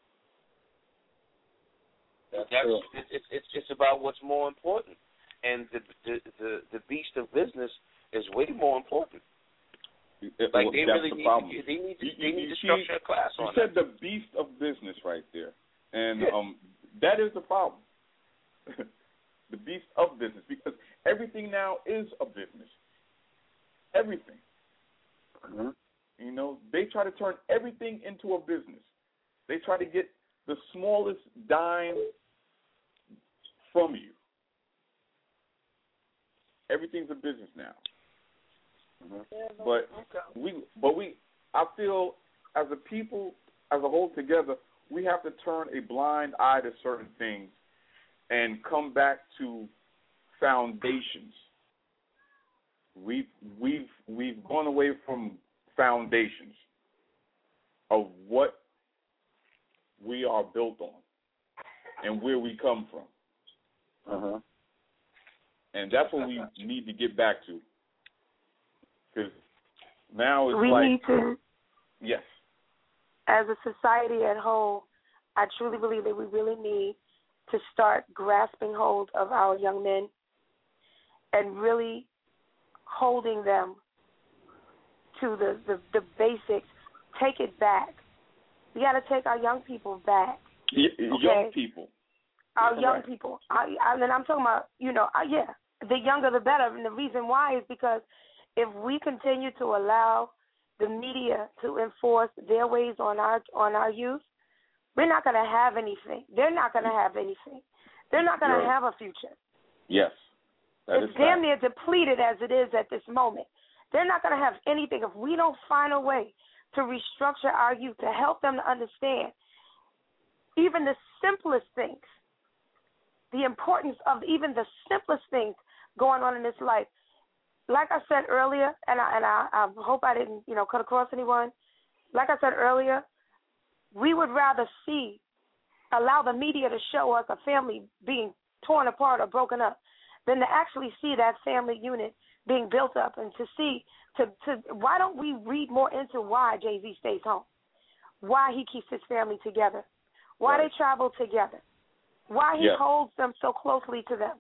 It's about what's more important, and the beast of business is way more important. Like they really need to structure a class on that. You said the beast of business right there, and that is the problem. The beast of business, because everything now is a business. Everything. Mm-hmm. You know, they try to turn everything into a business. They try to get the smallest dime from you. Everything's a business now. Mm-hmm. But I feel as a people, as a whole together, we have to turn a blind eye to certain things and come back to foundations. We've gone away from foundations of what we are built on and where we come from. Uh-huh. And that's what we need to get back to. Because now it's we need to. Yes. As a society at whole, I truly believe that we really need to start grasping hold of our young men and really holding them to the basics. Take it back. We got to take our young people back. Young people. Our young people. And I'm talking about, the younger the better. And the reason why is because if we continue to allow the media to enforce their ways on our youth, we're not going to have anything. They're not going to have anything. They're not going to have a future. Yes. It's damn near depleted as it is at this moment. They're not going to have anything if we don't find a way to restructure our youth, to help them to understand even the simplest things, the importance of even the simplest things going on in this life. Like I said earlier, and I hope I didn't, cut across anyone. Like I said earlier, we would rather allow the media to show us a family being torn apart or broken up than to actually see that family unit being built up, and to see, why don't we read more into why Jay-Z stays home, why he keeps his family together, why they travel together, why he holds them so closely to them.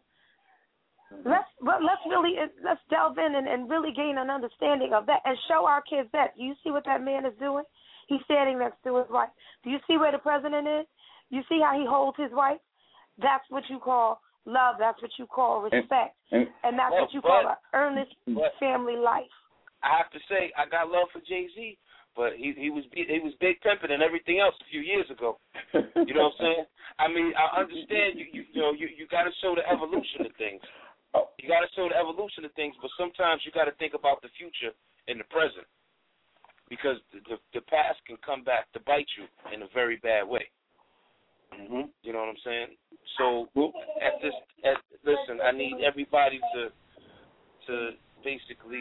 Let's delve in and really gain an understanding of that and show our kids that. Do you see what that man is doing? He's standing next to his wife. Do you see where the president is? You see how he holds his wife? That's what you call love. That's what you call respect. And that's what you call an earnest family life. I have to say, I got love for Jay-Z, but he was big pimping and everything else a few years ago. You know what I'm saying? I mean, I understand you got to show the evolution of things. You got to show the evolution of things, but sometimes you got to think about the future and the present, because the past can come back to bite you in a very bad way. Mm-hmm. You know what I'm saying? So listen, I need everybody to basically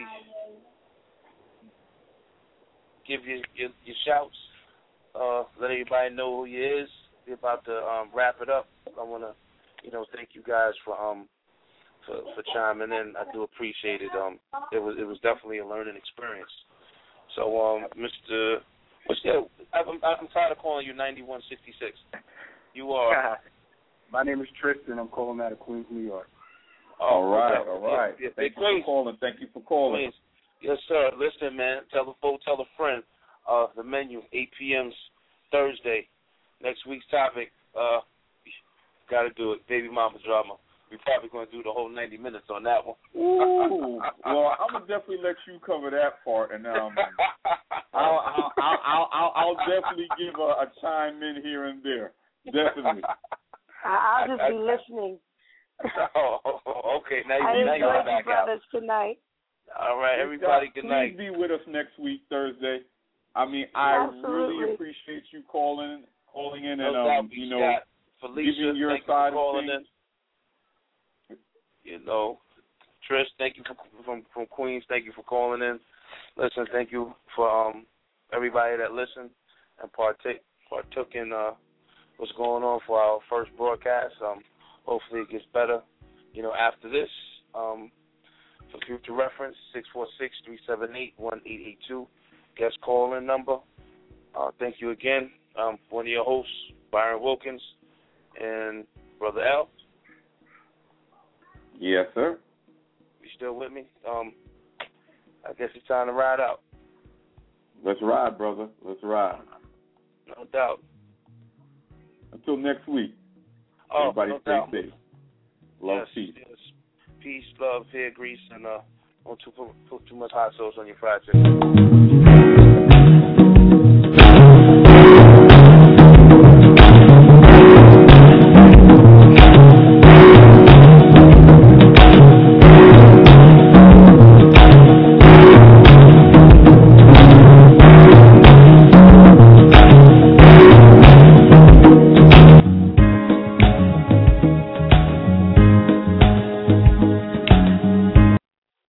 give your shouts. Let everybody know who you is. We're about to wrap it up. I want to, thank you guys for chiming in. I do appreciate it. It was definitely a learning experience. So, I'm tired of calling you 9166. You are. My name is Tristan. I'm calling out of Queens, New York. All right. Yeah, Thank you for calling. Please. Yes, sir. Listen, man. Tell a friend. The menu, 8 p.m. Thursday. Next week's topic. Got to do it. Baby mama drama. We're probably going to do the whole 90 minutes on that one. Ooh, well, I'm gonna definitely let you cover that part, and I'll definitely give a chime in here and there. Definitely. I'll just be listening. Okay. Now I you're back brothers out tonight. All right, everybody. Good night. Please be with us next week, Thursday. I mean, I really appreciate you calling in, and Felicia, giving your thank side you for calling of things. in. Trish, thank you from Queens. Thank you for calling in. Listen, thank you for everybody that listened and partook in what's going on for our first broadcast. Hopefully it gets better, after this. For future reference, 646-378-1882. Guest call-in number. Thank you again. One of your hosts, Byron Wilkins, and Brother L. Yes, sir. You still with me? I guess it's time to ride out. Let's ride, brother. Let's ride. No doubt. Until next week. Oh, everybody no stay doubt. safe. Love, yes, peace. Yes. Peace, love, hair grease, and don't put too much hot sauce on your fried chicken.